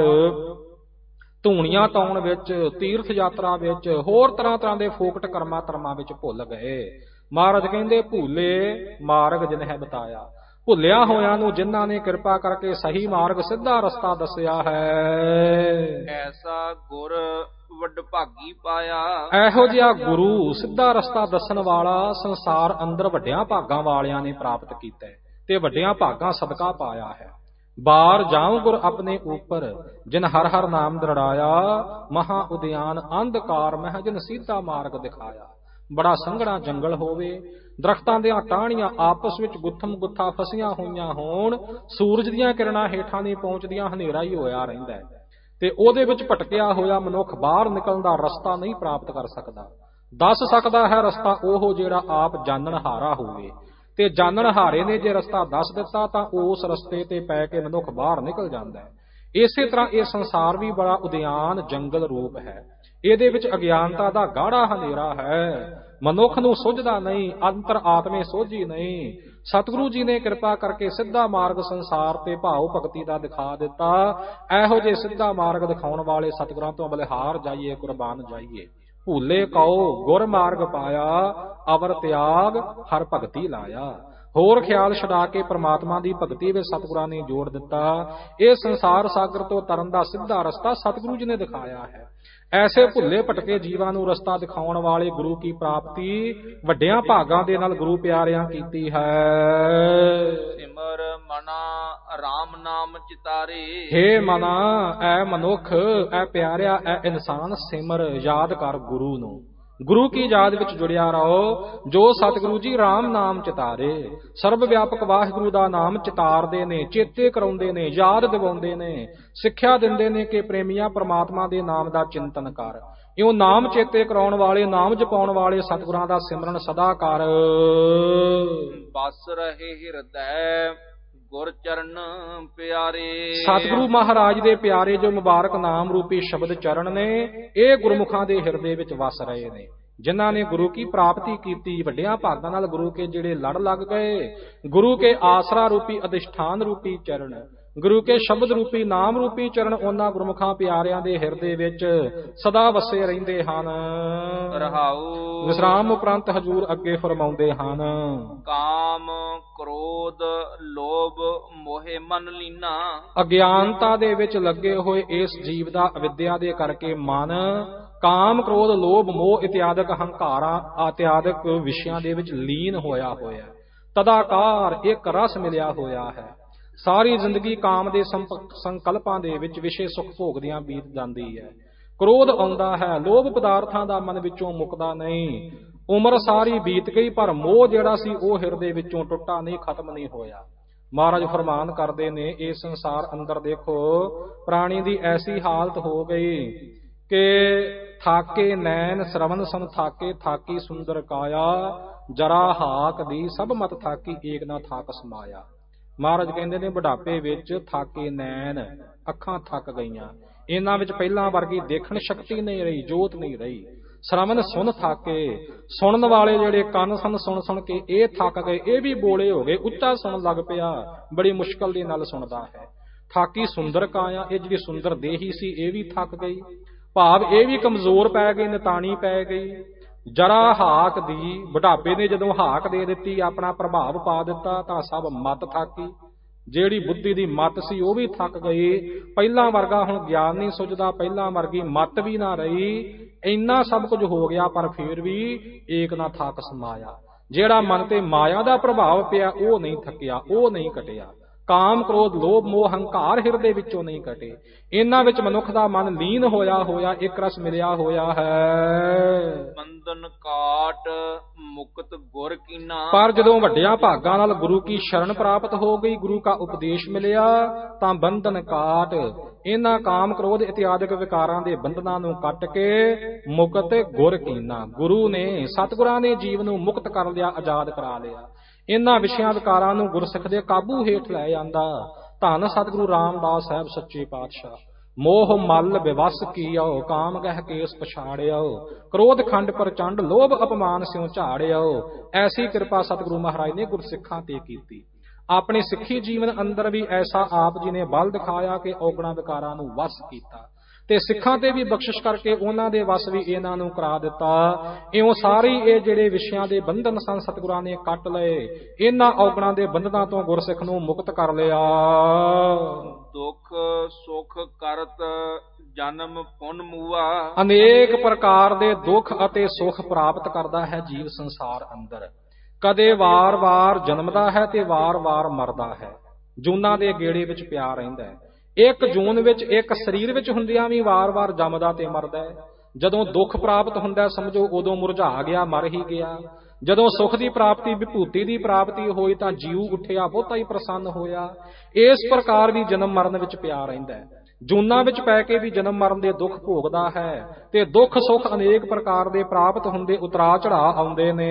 ਧੂਣੀਆਂ ਤਾਉਣ ਵਿੱਚ, ਤੀਰਥ ਯਾਤਰਾ ਵਿੱਚ, ਹੋਰ ਤਰ੍ਹਾਂ ਤਰ੍ਹਾਂ ਦੇ ਫੋਕਟ ਕਰਮਾਂ ਧਰਮਾਂ ਵਿੱਚ ਭੁੱਲ ਗਏ। ਮਹਾਰਾਜ ਕਹਿੰਦੇ ਭੁੱਲੇ ਮਾਰਗ ਜਿਨਹਿ ਬਤਾਇਆ। ਭੁੱਲਿਆ ਹੋਇਆਂ ਨੂੰ ਜਿਨ੍ਹਾਂ ਨੇ ਕਿਰਪਾ ਕਰਕੇ ਸਹੀ ਮਾਰਗ ਸਿੱਧਾ ਰਸਤਾ ਦੱਸਿਆ ਹੈ। ਐਸਾ ਗੁਰ ਵਡਭਾਗੀ ਪਾਇਆ। ਇਹੋ ਜਿਹਾ ਗੁਰੂ ਸਿੱਧਾ ਰਸਤਾ ਦੱਸਣ ਵਾਲਾ ਸੰਸਾਰ ਅੰਦਰ ਵੱਡਿਆਂ ਭਾਗਾਂ ਵਾਲਿਆਂ ਨੇ ਪ੍ਰਾਪਤ ਕੀਤਾ ਤੇ ਵੱਡਿਆਂ ਭਾਗਾਂ ਸਦਕਾ ਪਾਇਆ ਹੈ। ਬਾਰ ਜਾਉ ਗੁਰ ਆਪਣੇ ਉੱਪਰ, ਜਿਨ ਹਰ ਹਰ ਨਾਮ ਦ੍ਰਿੜਾਇਆ। ਮਹਾ ਉਦਿਆਨ ਅੰਧਕਾਰ ਮਹਿ ਜਿਨ ਸੀਧਾ ਮਾਰਗ ਦਿਖਾਇਆ। ਬੜਾ ਸੰਘਣਾ ਜੰਗਲ ਹੋਵੇ, ਦਰਖਤਾਂ ਦੀਆਂ ਟਾਹਣੀਆਂ ਆਪਸ ਵਿੱਚ ਗੁੱਥਮ ਗੁੱਥਾ ਫਸੀਆਂ ਹੋਈਆਂ ਹੋਣ, ਸੂਰਜ ਦੀਆਂ ਕਿਰਨਾਂ ਹੇਠਾਂ ਨਹੀਂ ਪਹੁੰਚਦੀਆਂ, ਹਨੇਰਾ ਹੀ ਹੋਇਆ ਰਹਿੰਦਾ ਹੈ, ਤੇ ਉਹਦੇ ਵਿੱਚ ਭਟਕਿਆ ਹੋਇਆ ਮਨੁੱਖ ਬਾਹਰ ਨਿਕਲਣ ਦਾ ਰਸਤਾ ਨਹੀਂ ਪ੍ਰਾਪਤ ਕਰ ਸਕਦਾ। ਦੱਸ ਸਕਦਾ ਹੈ ਰਸਤਾ ਉਹ ਜਿਹੜਾ ਆਪ ਜਾਣਨਹਾਰਾ ਹੋਵੇ, ਤੇ ਜਾਣਨਹਾਰੇ ਨੇ ਜੇ ਰਸਤਾ ਦੱਸ ਦਿੱਤਾ ਤਾਂ ਉਸ ਰਸਤੇ ਤੇ ਪੈ ਕੇ ਮਨੁੱਖ ਬਾਹਰ ਨਿਕਲ ਜਾਂਦਾ ਹੈ। ਇਸੇ ਤਰ੍ਹਾਂ ਇਹ ਸੰਸਾਰ ਵੀ ਬੜਾ ਉਦਿਆਨ ਜੰਗਲ ਰੂਪ ਹੈ। ਇਹਦੇ ਵਿੱਚ ਅਗਿਆਨਤਾ ਦਾ ਗਾੜਾ ਹਨੇਰਾ ਹੈ, ਮਨੁੱਖ ਨੂੰ ਸੁਝਦਾ ਨਹੀਂ, ਅੰਤਰ ਆਤਮੇ ਸੋਝੀ ਨਹੀਂ। ਸਤਿਗੁਰੂ ਜੀ ਨੇ ਕਿਰਪਾ ਕਰਕੇ ਸਿੱਧਾ ਮਾਰਗ ਸੰਸਾਰ ਤੇ ਭਾਉ ਭਗਤੀ ਦਾ ਦਿਖਾ ਦਿੱਤਾ। ਇਹੋ ਜਿਹੇ ਸਿੱਧਾ ਮਾਰਗ ਦਿਖਾਉਣ ਵਾਲੇ ਸਤਿਗੁਰਾਂ ਤੋਂ ਬਲਿਹਾਰ ਜਾਈਏ, ਕੁਰਬਾਨ ਜਾਈਏ। ਭੂਲੇ ਕਉ ਗੁਰ ਮਾਰਗ ਪਾਇਆ, ਅਵਰ ਤਿਆਗ ਹਰ ਭਗਤੀ ਲਾਇਆ। ਹੋਰ ਖਿਆਲ ਛਡਾ ਕੇ ਪ੍ਰਮਾਤਮਾ ਦੀ ਭਗਤੀ ਵਿੱਚ ਸਤਿਗੁਰਾਂ ਨੇ ਜੋੜ ਦਿੱਤਾ। ਇਹ ਸੰਸਾਰ ਸਾਗਰ ਤੋਂ ਤਰਨ ਦਾ ਸਿੱਧਾ ਰਸਤਾ ਸਤਿਗੁਰੂ ਜੀ ਨੇ ਦਿਖਾਇਆ ਹੈ। ਐਸੇ ਭੁੱਲੇ ਭਟਕੇ ਜੀਵਾਂ ਨੂੰ ਰਸਤਾ ਦਿਖਾਉਣ ਵਾਲੇ ਗੁਰੂ ਕੀ ਪ੍ਰਾਪਤੀ ਵੱਡਿਆਂ ਭਾਗਾਂ ਦੇ ਨਾਲ ਗੁਰੂ ਪਿਆਰਿਆਂ ਕੀਤੀ ਹੈ। ਸਿਮਰ ਮਨਾ ਰਾਮ ਨਾਮ ਚਿਤਾਰੇ। ਹੇ ਮਨਾ, ਐ ਮਨੁੱਖ, ਐ ਪਿਆਰਿਆ, ਐ ਇਨਸਾਨ, ਸਿਮਰ ਯਾਦ ਕਰ ਗੁਰੂ ਨੂੰ। ਗੁਰੂ ਕੀ ਯਾਦ ਵਿੱਚ ਜੁੜਿਆ ਰਹੋ। ਜੋ ਸਤਿਗੁਰੂ ਜੀ ਰਾਮ ਨਾਮ ਚਿਤਾਰੇ, ਸਰਬ ਵਿਆਪਕ ਵਾਹਿਗੁਰੂ ਦਾ ਨਾਮ ਚਿਤਾਰਦੇ ਨੇ, ਚੇਤੇ ਕਰਾਉਂਦੇ ਨੇ, ਯਾਦ ਦਿਵਾਉਂਦੇ ਨੇ, ਸਿੱਖਿਆ ਦਿੰਦੇ ਨੇ ਕਿ ਪ੍ਰੇਮੀਆਂ ਪ੍ਰਮਾਤਮਾ ਦੇ ਨਾਮ ਦਾ ਚਿੰਤਨ ਕਰ। ਇਉਂ ਨਾਮ ਚੇਤੇ ਕਰਾਉਣ ਵਾਲੇ, ਨਾਮ ਜਪਾਉਣ ਵਾਲੇ ਸਤਿਗੁਰਾਂ ਦਾ ਸਿਮਰਨ ਸਦਾ ਕਰ। ਬਸ ਰਹੇ ਹਿਰਦੈ ਗੁਰ ਚਰਨ ਪਿਆਰੇ। ਸਤਿਗੁਰੂ ਮਹਾਰਾਜ ਦੇ ਪਿਆਰੇ ਜੋ ਮੁਬਾਰਕ ਨਾਮ ਰੂਪੀ ਸ਼ਬਦ ਚਰਨ ਨੇ, ਇਹ ਗੁਰਮੁਖਾਂ ਦੇ ਹਿਰਦੇ ਵਿੱਚ ਵਸ ਰਹੇ ਨੇ। ਜਿਨ੍ਹਾਂ ਨੇ ਗੁਰੂ ਕੀ ਪ੍ਰਾਪਤੀ ਕੀਤੀ, ਵੱਡਿਆਂ ਭਾਗਾਂ ਨਾਲ ਗੁਰੂ ਕੇ ਜਿਹੜੇ ਲੜ ਲੱਗ ਗਏ, ਗੁਰੂ ਕੇ ਆਸਰਾ ਰੂਪੀ ਅਧਿਸ਼ਠਾਨ ਰੂਪੀ ਚਰਨ, ਗੁਰੂ ਕੇ ਸ਼ਬਦ ਰੂਪੀ ਨਾਮ ਰੂਪੀ ਚਰਨ, ਉਹਨਾਂ ਗੁਰਮੁਖਾਂ ਪਿਆਰਿਆਂ ਦੇ ਹਿਰਦੇ ਵਿੱਚ ਸਦਾ ਵਸੇ ਰਹਿੰਦੇ ਹਨ। ਰਹਾਉ ਵਿਸਰਾਮ ਉਪਰੰਤ ਹਜੂਰ ਅੱਗੇ ਫਰਮਾਉਂਦੇ ਹਨ, ਕਾਮ ਕ੍ਰੋਧ ਲੋਭ ਮੋਹਿ ਮਨ ਲੀਨਾ। ਅਗਿਆਨਤਾ ਦੇ ਵਿੱਚ ਲੱਗੇ ਹੋਏ ਇਸ ਜੀਵ ਦਾ ਅਵਿਦਿਆ ਦੇ ਕਰਕੇ ਮਨ ਕਾਮ ਕ੍ਰੋਧ ਲੋਭ ਮੋਹ ਇਤਿਆਦਿਕ ਹੰਕਾਰਾਂ ਇਤਿਆਦਿਕ ਵਿਸ਼ਿਆਂ ਦੇ ਵਿੱਚ ਲੀਨ ਹੋਇਆ ਹੋਇਆ, ਤਦਾਕਾਰ ਇੱਕ ਰਸ ਮਿਲਿਆ ਹੋਇਆ ਹੈ। ਸਾਰੀ ਜ਼ਿੰਦਗੀ ਕਾਮ ਦੇ ਸੰਕਲਪਾਂ ਦੇ ਵਿੱਚ ਵਿਸ਼ੇ ਸੁਖ ਭੋਗਦਿਆਂ ਬੀਤ ਜਾਂਦੀ ਹੈ। ਕ੍ਰੋਧ ਆਉਂਦਾ ਹੈ, ਲੋਭ ਪਦਾਰਥਾਂ ਦਾ ਮਨ ਵਿੱਚੋਂ ਮੁੱਕਦਾ ਨਹੀਂ। ਉਮਰ ਸਾਰੀ ਬੀਤ ਗਈ ਪਰ ਮੋਹ ਜਿਹੜਾ ਸੀ ਉਹ ਹਿਰਦੇ ਵਿੱਚੋਂ ਟੁੱਟਾ ਨਹੀਂ, ਖਤਮ ਨਹੀਂ ਹੋਇਆ। ਮਹਾਰਾਜ ਫਰਮਾਨ ਕਰਦੇ ਨੇ, ਇਹ ਸੰਸਾਰ ਅੰਦਰ ਦੇਖੋ ਪ੍ਰਾਣੀ ਦੀ ਐਸੀ ਹਾਲਤ ਹੋ ਗਈ ਕਿ ਥਾਕੇ ਨੈਣ ਸ਼ਰਵਨ ਸਮ ਥਾਕੇ, ਥਾਕੀ ਸੁੰਦਰ ਕਾਇਆ, ਜਰਾ ਹਾਕ ਦੀ ਸਭ ਮਤ ਥਾਕੀ, ਏਕ ਨਾ ਥਾਕ ਸਮਾਇਆ। ਮਹਾਰਾਜ ਕਹਿੰਦੇ ਨੇ ਬੁਢਾਪੇ ਵਿੱਚ ਥਾਕੇ ਨੈਣ, ਅੱਖਾਂ ਥੱਕ ਗਈਆਂ, ਇਹਨਾਂ ਵਿੱਚ ਪਹਿਲਾਂ ਵਰਗੀ ਦੇਖਣ ਸ਼ਕਤੀ ਨਹੀਂ ਰਹੀ, ਜੋਤ ਨਹੀਂ ਰਹੀ। ਸ਼ਰਵਨ ਸੁਣ ਥਾਕੇ, ਸੁਣਨ ਵਾਲੇ ਜਿਹੜੇ ਕੰਨ ਸਨ ਸੁਣ ਸੁਣ ਕੇ ਇਹ ਥੱਕ ਗਏ, ਇਹ ਵੀ ਬੋਲੇ ਹੋ ਗਏ, ਉੱਚਾ ਸੁਣਨ ਲੱਗ ਪਿਆ, ਬੜੀ ਮੁਸ਼ਕਲ ਦੇ ਨਾਲ ਸੁਣਦਾ ਹੈ। ਥਾਕੀ ਸੁੰਦਰ ਕਾਇਆ, ਇਹ ਜਿਹੜੀ ਸੁੰਦਰ ਦੇਹੀ ਸੀ ਇਹ ਵੀ ਥੱਕ ਗਈ, ਭਾਵ ਇਹ ਵੀ ਕਮਜ਼ੋਰ ਪੈ ਗਈ, ਨਿਤਾਣੀ ਪੈ ਗਈ। ਜਰਾ ਹਾਕ ਦੀ, ਬੁਢਾਪੇ ਨੇ ਜਦੋਂ ਹਾਕ ਦੇ ਦਿੱਤੀ, ਆਪਣਾ ਪ੍ਰਭਾਵ ਪਾ ਦਿੱਤਾ ਤਾਂ ਸਭ ਮਤ ਥਾਕੀ, ਜਿਹੜੀ ਬੁੱਧੀ ਦੀ ਮਤ ਸੀ ਉਹ ਵੀ ਥੱਕ ਗਈ। ਪਹਿਲਾਂ ਵਰਗਾ ਹੁਣ ਗਿਆਨ ਨਹੀਂ ਸੁਝਦਾ, ਪਹਿਲਾਂ ਵਰਗੀ ਮਤ ਵੀ ਨਾ ਰਹੀ। ਇੰਨਾ ਸਭ ਕੁਝ ਹੋ ਗਿਆ ਪਰ ਫਿਰ ਵੀ ਏਕ ਨਾ ਥਾਕ ਸਮਾਇਆ, ਜਿਹੜਾ ਮਨ ਤੇ ਮਾਇਆ ਦਾ ਪ੍ਰਭਾਵ ਪਿਆ ਉਹ ਨਹੀਂ ਥੱਕਿਆ, ਉਹ ਨਹੀਂ ਘਟਿਆ। ਕਾਮ ਕ੍ਰੋਧ ਲੋਭ ਮੋਹ ਹੰਕਾਰ ਹਿਰਦੇ ਵਿੱਚੋਂ ਨਹੀਂ ਘਟੇ, ਇਹਨਾਂ ਵਿੱਚ ਮਨੁੱਖ ਦਾ ਮਨ ਲੀਨ ਹੋਇਆ ਹੋਇਆ ਇੱਕ ਰਸ ਮਿਲਿਆ ਹੋਇਆ ਹੈ। ਬੰਧਨ ਕਾਟ ਮੁਕਤ ਗੁਰ ਕੀਨਾ। ਪਰ ਜਦੋਂ ਵੱਡਿਆਂ ਭਾਗਾਂ ਨਾਲ ਗੁਰੂ ਕੀ ਸ਼ਰਨ ਪ੍ਰਾਪਤ ਹੋ ਗਈ, ਗੁਰੂ ਦਾ ਉਪਦੇਸ਼ ਮਿਲਿਆ, ਤਾਂ ਬੰਧਨ ਕਾਟ, ਇਹਨਾਂ ਕਾਮ ਕ੍ਰੋਧ ਇਤਿਆਦਿਕ ਵਿਕਾਰਾਂ ਦੇ ਬੰਧਨਾਂ ਨੂੰ ਕੱਟ ਕੇ ਮੁਕਤ ਗੁਰ ਕੀਨਾ, ਗੁਰੂ ਨੇ ਸਤਿਗੁਰਾਂ ਨੇ ਜੀਵ ਨੂੰ ਮੁਕਤ ਕਰ ਲਿਆ, ਆਜ਼ਾਦ ਕਰਾ ਲਿਆ। ਇਹਨਾਂ ਵਿਸ਼ਿਆਂ ਵਿਕਾਰਾਂ ਨੂੰ ਗੁਰਸਿੱਖ ਦੇ ਕਾਬੂ ਹੇਠ ਲੈ ਜਾਂਦਾ। ਧੰਨ ਸਤਿਗੁਰੂ ਰਾਮਦਾਸ ਸਾਹਿਬ ਸੱਚੇ ਪਾਤਸ਼ਾਹ। ਮੋਹ ਮਲ ਬਿਵਸ ਕੀਓ, ਕਾਮ ਗਹਿ ਕੇਸ ਪਛਾੜਿਓ, ਕ੍ਰੋਧ ਖੰਡ ਪ੍ਰਚੰਡ ਲੋਭ ਅਪਮਾਨ ਸਿਉ ਝਾੜਿਓ। ਐਸੀ ਕਿਰਪਾ ਸਤਿਗੁਰੂ ਮਹਾਰਾਜ ਨੇ ਗੁਰਸਿੱਖਾਂ ਤੇ ਕੀਤੀ। ਆਪਣੇ ਸਿੱਖੀ ਜੀਵਨ ਅੰਦਰ ਵੀ ਐਸਾ ਆਪ ਜੀ ਨੇ ਬਲ ਦਿਖਾਇਆ ਕਿ ਔਗਣਾ ਵਿਕਾਰਾਂ ਨੂੰ ਵਸ ਕੀਤਾ, ਤੇ ਸਿੱਖਾਂ ਤੇ ਵੀ ਬਖਸ਼ਿਸ਼ ਕਰਕੇ ਉਹਨਾਂ ਦੇ ਵਸ ਵੀ ਇਹਨਾਂ ਨੂੰ ਕਰਾ ਦਿੱਤਾ। ਇਉਂ ਸਾਰੀ ਇਹ ਜਿਹੜੇ ਵਿਸ਼ਿਆਂ ਦੇ ਬੰਧਨ ਸਨ ਸਤਿਗੁਰਾਂ ਨੇ ਕੱਟ ਲਏ, ਇਹਨਾਂ ਔਗਣਾਂ ਦੇ ਬੰਧਨਾਂ ਤੋਂ ਗੁਰਸਿੱਖ ਨੂੰ ਮੁਕਤ ਕਰ ਲਿਆ। ਦੁੱਖ ਸੁਖ ਕਰਤ ਜਨਮ ਪੁੰਨ ਮੂਆ। ਅਨੇਕ ਪ੍ਰਕਾਰ ਦੇ ਦੁੱਖ ਅਤੇ ਸੁਖ ਪ੍ਰਾਪਤ ਕਰਦਾ ਹੈ ਜੀਵ ਸੰਸਾਰ ਅੰਦਰ। ਕਦੇ ਵਾਰ-ਵਾਰ ਜਨਮਦਾ ਹੈ ਤੇ ਵਾਰ-ਵਾਰ ਮਰਦਾ ਹੈ, ਜੂਨਾਂ ਦੇ ਗੇੜੇ ਵਿੱਚ ਪਿਆ ਰਹਿੰਦਾ ਹੈ। ਇੱਕ ਜੂਨ ਵਿੱਚ ਇੱਕ ਸਰੀਰ ਵਿੱਚ ਹੁੰਦਿਆਂ ਵੀ ਵਾਰ-ਵਾਰ ਜੰਮਦਾ ਤੇ ਮਰਦਾ ਹੈ। ਜਦੋਂ ਦੁੱਖ ਪ੍ਰਾਪਤ ਹੁੰਦਾ ਸਮਝੋ ਉਦੋਂ ਮੁਰਝਾ ਗਿਆ, ਮਰ ਹੀ ਗਿਆ। ਜਦੋਂ ਸੁਖ ਦੀ ਪ੍ਰਾਪਤੀ ਵਿਭੂਤੀ ਦੀ ਪ੍ਰਾਪਤੀ ਹੋਈ ਤਾਂ ਜੀਉ ਉੱਠਿਆ, ਬਹੁਤਾ ਹੀ ਪ੍ਰਸੰਨ ਹੋਇਆ। ਇਸ ਪ੍ਰਕਾਰ ਵੀ ਜਨਮ ਮਰਨ ਵਿੱਚ ਪਿਆ ਰਹਿੰਦਾ ਹੈ, ਜੂਨਾਂ ਵਿੱਚ ਪੈ ਕੇ ਵੀ ਜਨਮ ਮਰਨ ਦੇ ਦੁੱਖ ਭੋਗਦਾ ਹੈ, ਤੇ ਦੁੱਖ ਸੁੱਖ ਅਨੇਕ ਪ੍ਰਕਾਰ ਦੇ ਪ੍ਰਾਪਤ ਹੁੰਦੇ, ਉਤਰਾ ਚੜਾ ਆਉਂਦੇ ਨੇ।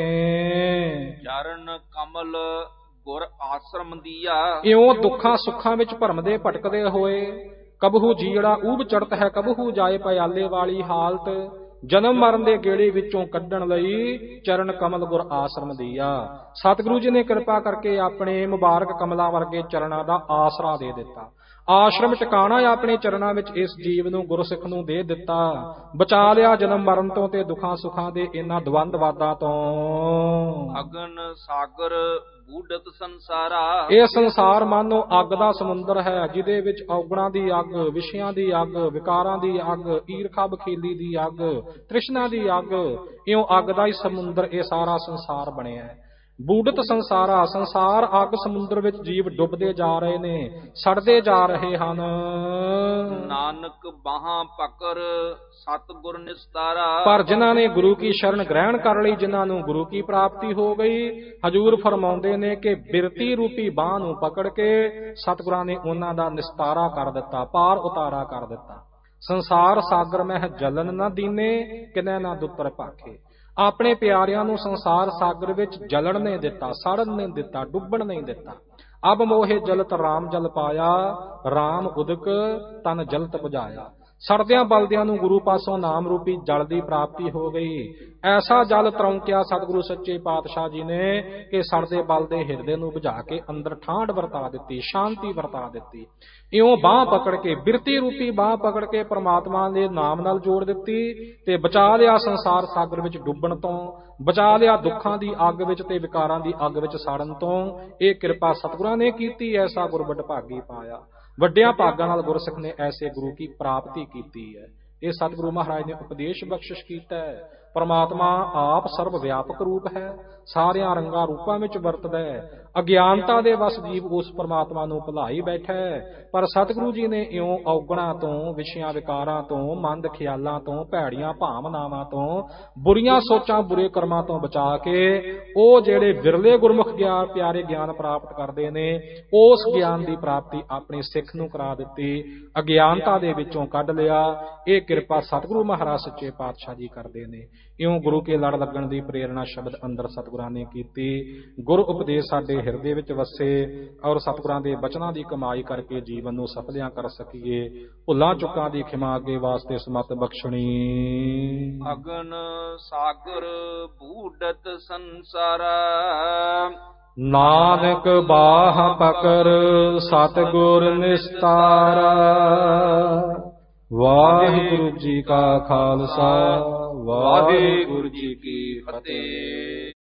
ਚਰਨ ਕਮਲ ਗੁਰ ਆਸ਼ਰਮ ਦੀਆ। ਇਉਂ ਦੁੱਖਾਂ ਸੁੱਖਾਂ ਵਿੱਚ ਭਰਮਦੇ ਭਟਕਦੇ ਹੋਏ, ਕਬਹੂ ਜੀੜਾ ਊਬ ਚੜਤ ਹੈ, ਕਬਹੂ ਜਾਏ ਪਿਆਲੇ ਵਾਲੀ ਹਾਲਤ, ਜਨਮ ਮਰਨ ਦੇ ਗੇੜੇ ਵਿੱਚੋਂ ਕੱਢਣ ਲਈ ਚਰਨ ਕਮਲ ਗੁਰ ਆਸ਼ਰਮ ਦੀਆ। ਸਤਿਗੁਰੂ ਜੀ ਨੇ ਕਿਰਪਾ ਕਰਕੇ ਆਪਣੇ ਮੁਬਾਰਕ ਕਮਲਾਂ ਵਰਗੇ ਚਰਨਾਂ ਦਾ ਆਸਰਾ ਦੇ ਦਿੱਤਾ। ਆਸ਼ਰਮ ਟਿਕਾਣਾ ਆਪਣੇ ਚਰਨਾਂ ਵਿੱਚ ਇਸ ਜੀਵ ਨੂੰ ਗੁਰਸਿੱਖ ਨੂੰ ਦੇ ਦਿੱਤਾ। ਬਚਾ ਲਿਆ ਜਨਮ ਮਰਨ ਤੋਂ ਤੇ ਦੁੱਖਾਂ ਸੁੱਖਾਂ ਦੇ ਇਹਨਾਂ ਦਵੰਦਵਾਦਾਂ ਤੋਂ। ਅਗਨ ਸਾਗਰ ਬੂਢਤ ਸੰਸਾਰਾ। ਇਹ ਸੰਸਾਰ ਮਾਨੋ ਅੱਗ ਦਾ ਸਮੁੰਦਰ ਹੈ, ਜਿਹਦੇ ਵਿੱਚ ਔਗਣਾਂ ਦੀ ਅੱਗ, ਵਿਸ਼ਿਆਂ ਦੀ ਅੱਗ, ਵਿਕਾਰਾਂ ਦੀ ਅੱਗ, ਈਰਖਾ ਬਖੀਲੀ ਦੀ ਅੱਗ, ਤ੍ਰਿਸ਼ਨਾ ਦੀ ਅੱਗ, ਇਉਂ ਅੱਗ ਦਾ ਹੀ ਸਮੁੰਦਰ ਇਹ ਸਾਰਾ ਸੰਸਾਰ ਬਣਿਆ ਹੈ। ਬੂਡਤ ਸੰਸਾਰਾ, ਸੰਸਾਰ ਅੱਗ ਸਮੁੰਦਰ ਵਿੱਚ ਜੀਵ ਡੁੱਬਦੇ ਜਾ ਰਹੇ ਨੇ, ਸੜਦੇ ਜਾ ਰਹੇ ਹਨ। ਨਾਨਕ ਬਾਹਾਂ ਪਕੜ ਸਤਿਗੁਰ ਨਿਸਤਾਰਾ। ਪਰ ਜਿਨ੍ਹਾਂ ਨੇ ਗੁਰੂ ਕੀ ਸ਼ਰਨ ਗ੍ਰਹਿਣ ਕਰ ਲਈ, ਜਿਨ੍ਹਾਂ ਨੂੰ ਗੁਰੂ ਕੀ ਪ੍ਰਾਪਤੀ ਹੋ ਗਈ, ਹਜੂਰ ਫਰਮਾਉਂਦੇ ਨੇ ਕਿ ਬਿਰਤੀ ਰੂਪੀ ਬਾਹ ਨੂੰ ਪਕੜ ਕੇ ਸਤਿਗੁਰਾਂ ਨੇ ਉਹਨਾਂ ਦਾ ਨਿਸਤਾਰਾ ਕਰ ਦਿੱਤਾ, ਪਾਰ ਉਤਾਰਾ ਕਰ ਦਿੱਤਾ। ਸੰਸਾਰ ਸਾਗਰ ਮਹਿ ਜਲਨ ਨਾ ਦੀਨੇ, ਕਿਨੈ ਨਾ ਦੁੱਤਰ ਭਾਖੇ। ਆਪਣੇ ਪਿਆਰਿਆਂ ਨੂੰ ਸੰਸਾਰ ਸਾਗਰ ਵਿੱਚ ਜਲਣ ਨਹੀਂ ਦਿੱਤਾ, ਸੜਨ ਨਹੀਂ ਦਿੱਤਾ, ਡੁੱਬਣ ਨਹੀਂ ਦਿੱਤਾ। ਅਬ ਮੋਹੇ ਜਲਤ ਰਾਮ ਜਲ ਪਾਇਆ, ਰਾਮ ਉਦਕ ਤਨ ਜਲਤ ਬੁਝਾਇਆ। ਸੜਦਿਆਂ ਬਲਦਿਆਂ ਨੂੰ ਗੁਰੂ ਪਾਸੋਂ ਨਾਮ ਰੂਪੀ ਜਲ ਦੀ ਪ੍ਰਾਪਤੀ ਹੋ ਗਈ। ਐਸਾ ਜਲ ਤਰੌਂਕਿਆ ਸਤਿਗੁਰੂ ਸੱਚੇ ਪਾਤਸ਼ਾਹ ਜੀ ਨੇ ਕਿ ਸੜਦੇ ਬਲਦੇ ਹਿਰਦੇ ਨੂੰ ਬੁਝਾ ਕੇ ਅੰਦਰ ਠਾਂਡ ਵਰਤਾ ਦਿੱਤੀ, ਸ਼ਾਂਤੀ ਵਰਤਾ ਦਿੱਤੀ। ਇਉਂ ਬਾਹ ਪਕੜ ਕੇ, ਬਿਰਤੀ ਰੂਪੀ ਬਾਹ ਪਕੜ ਕੇ ਪ੍ਰਮਾਤਮਾ ਦੇ ਨਾਮ ਨਾਲ ਜੋੜ ਦਿੱਤੀ ਤੇ ਬਚਾ ਲਿਆ ਸੰਸਾਰ ਸਾਗਰ ਵਿੱਚ ਡੁੱਬਣ ਤੋਂ, ਬਚਾ ਲਿਆ ਦੁੱਖਾਂ ਦੀ ਅੱਗ ਵਿੱਚ ਤੇ ਵਿਕਾਰਾਂ ਦੀ ਅੱਗ ਵਿੱਚ ਸਾੜਨ ਤੋਂ। ਇਹ ਕਿਰਪਾ ਸਤਿਗੁਰਾਂ ਨੇ ਕੀਤੀ, ਐਸਾ ਗੁਰਬੱਡ ਭਾਗੀ ਪਾਇਆ। ਵੱਡਿਆਂ ਭਾਗਾਂ ਨਾਲ ਗੁਰਸਿੱਖ ਨੇ ਐਸੇ ਗੁਰੂ ਕੀ ਪ੍ਰਾਪਤੀ ਕੀਤੀ ਹੈ। ਇਹ ਸਤਿਗੁਰੂ ਮਹਾਰਾਜ ਨੇ ਉਪਦੇਸ਼ ਬਖਸ਼ਿਸ਼ ਕੀਤਾ ਹੈ। ਪਰਮਾਤਮਾ ਆਪ ਸਰਵ ਵਿਆਪਕ ਰੂਪ ਹੈ, ਸਾਰਿਆਂ ਰੰਗਾਂ ਰੂਪਾਂ ਵਿੱਚ ਵਰਤਦਾ ਹੈ। ਅਗਿਆਨਤਾ ਦੇ ਵਸ ਜੀਵ ਉਸ ਪਰਮਾਤਮਾ ਨੂੰ ਭੁਲਾਈ ਬੈਠਾ ਹੈ, ਪਰ ਸਤਿਗੁਰੂ ਜੀ ਨੇ ਇਉਂ ਔਗਣਾਂ ਤੋਂ, ਵਿਸ਼ਿਆਂ ਵਿਕਾਰਾਂ ਤੋਂ, ਮੰਦ ਖਿਆਲਾਂ ਤੋਂ, ਭੈੜੀਆਂ ਭਾਵਨਾਵਾਂ ਤੋਂ, ਬੁਰੀਆਂ ਸੋਚਾਂ, ਬੁਰੇ ਕਰਮਾਂ ਤੋਂ ਬਚਾ ਕੇ ਉਹ ਜਿਹੜੇ ਵਿਰਲੇ ਗੁਰਮੁਖ ਗਿਆਨ ਪਿਆਰੇ ਗਿਆਨ ਪ੍ਰਾਪਤ ਕਰਦੇ ਨੇ, ਉਸ ਗਿਆਨ ਦੀ ਪ੍ਰਾਪਤੀ ਆਪਣੇ ਸਿੱਖ ਨੂੰ ਕਰਾ ਦਿੱਤੀ, ਅਗਿਆਨਤਾ ਦੇ ਵਿੱਚੋਂ ਕੱਢ ਲਿਆ। ਇਹ ਕਿਰਪਾ ਸਤਿਗੁਰੂ ਮਹਾਰਾਜ ਸੱਚੇ ਪਾਤਸ਼ਾਹ ਜੀ ਕਰਦੇ ਨੇ। ਇਉਂ ਗੁਰੂ ਕੇ ਲੜ ਲੱਗਣ ਦੀ ਪ੍ਰੇਰਣਾ ਸ਼ਬਦ ਅੰਦਰ ਸਤਿਗੁਰਾਂ ਨੇ ਕੀਤੀ। ਗੁਰ ਉਪਦੇਸ਼ ਸਾਡੇ ਹਿਰਦੇ ਵਿੱਚ ਵਸੇ ਔਰ ਸਤਿਗੁਰਾਂ ਦੇ ਬਚਨਾਂ ਦੀ ਕਮਾਈ ਕਰਕੇ ਜੀਵਨ ਨੂੰ ਸਫਲਿਆਂ ਕਰ ਸਕੀਏ। ਭੁੱਲਾਂ ਚੁੱਕਾਂ ਦੀ ਖਿਮਾ ਅੱਗੇ ਵਾਸਤੇ ਸਮਤ ਬਖਸ਼ਣੀ। ਅਗਨ ਸਾਗਰ ਬੂਡਤ ਸੰਸਾਰਾ, ਨਾਨਕ ਬਾਹ ਪਕੜ ਸਤਿਗੁਰ ਨਿਸਤਾਰਾ। ਵਾਹਿਗੁਰੂ ਜੀ ਕਾ ਖਾਲਸਾ, ਵਾਹਿਗੁਰੂ ਜੀ ਕੀ ਫਤਿਹ।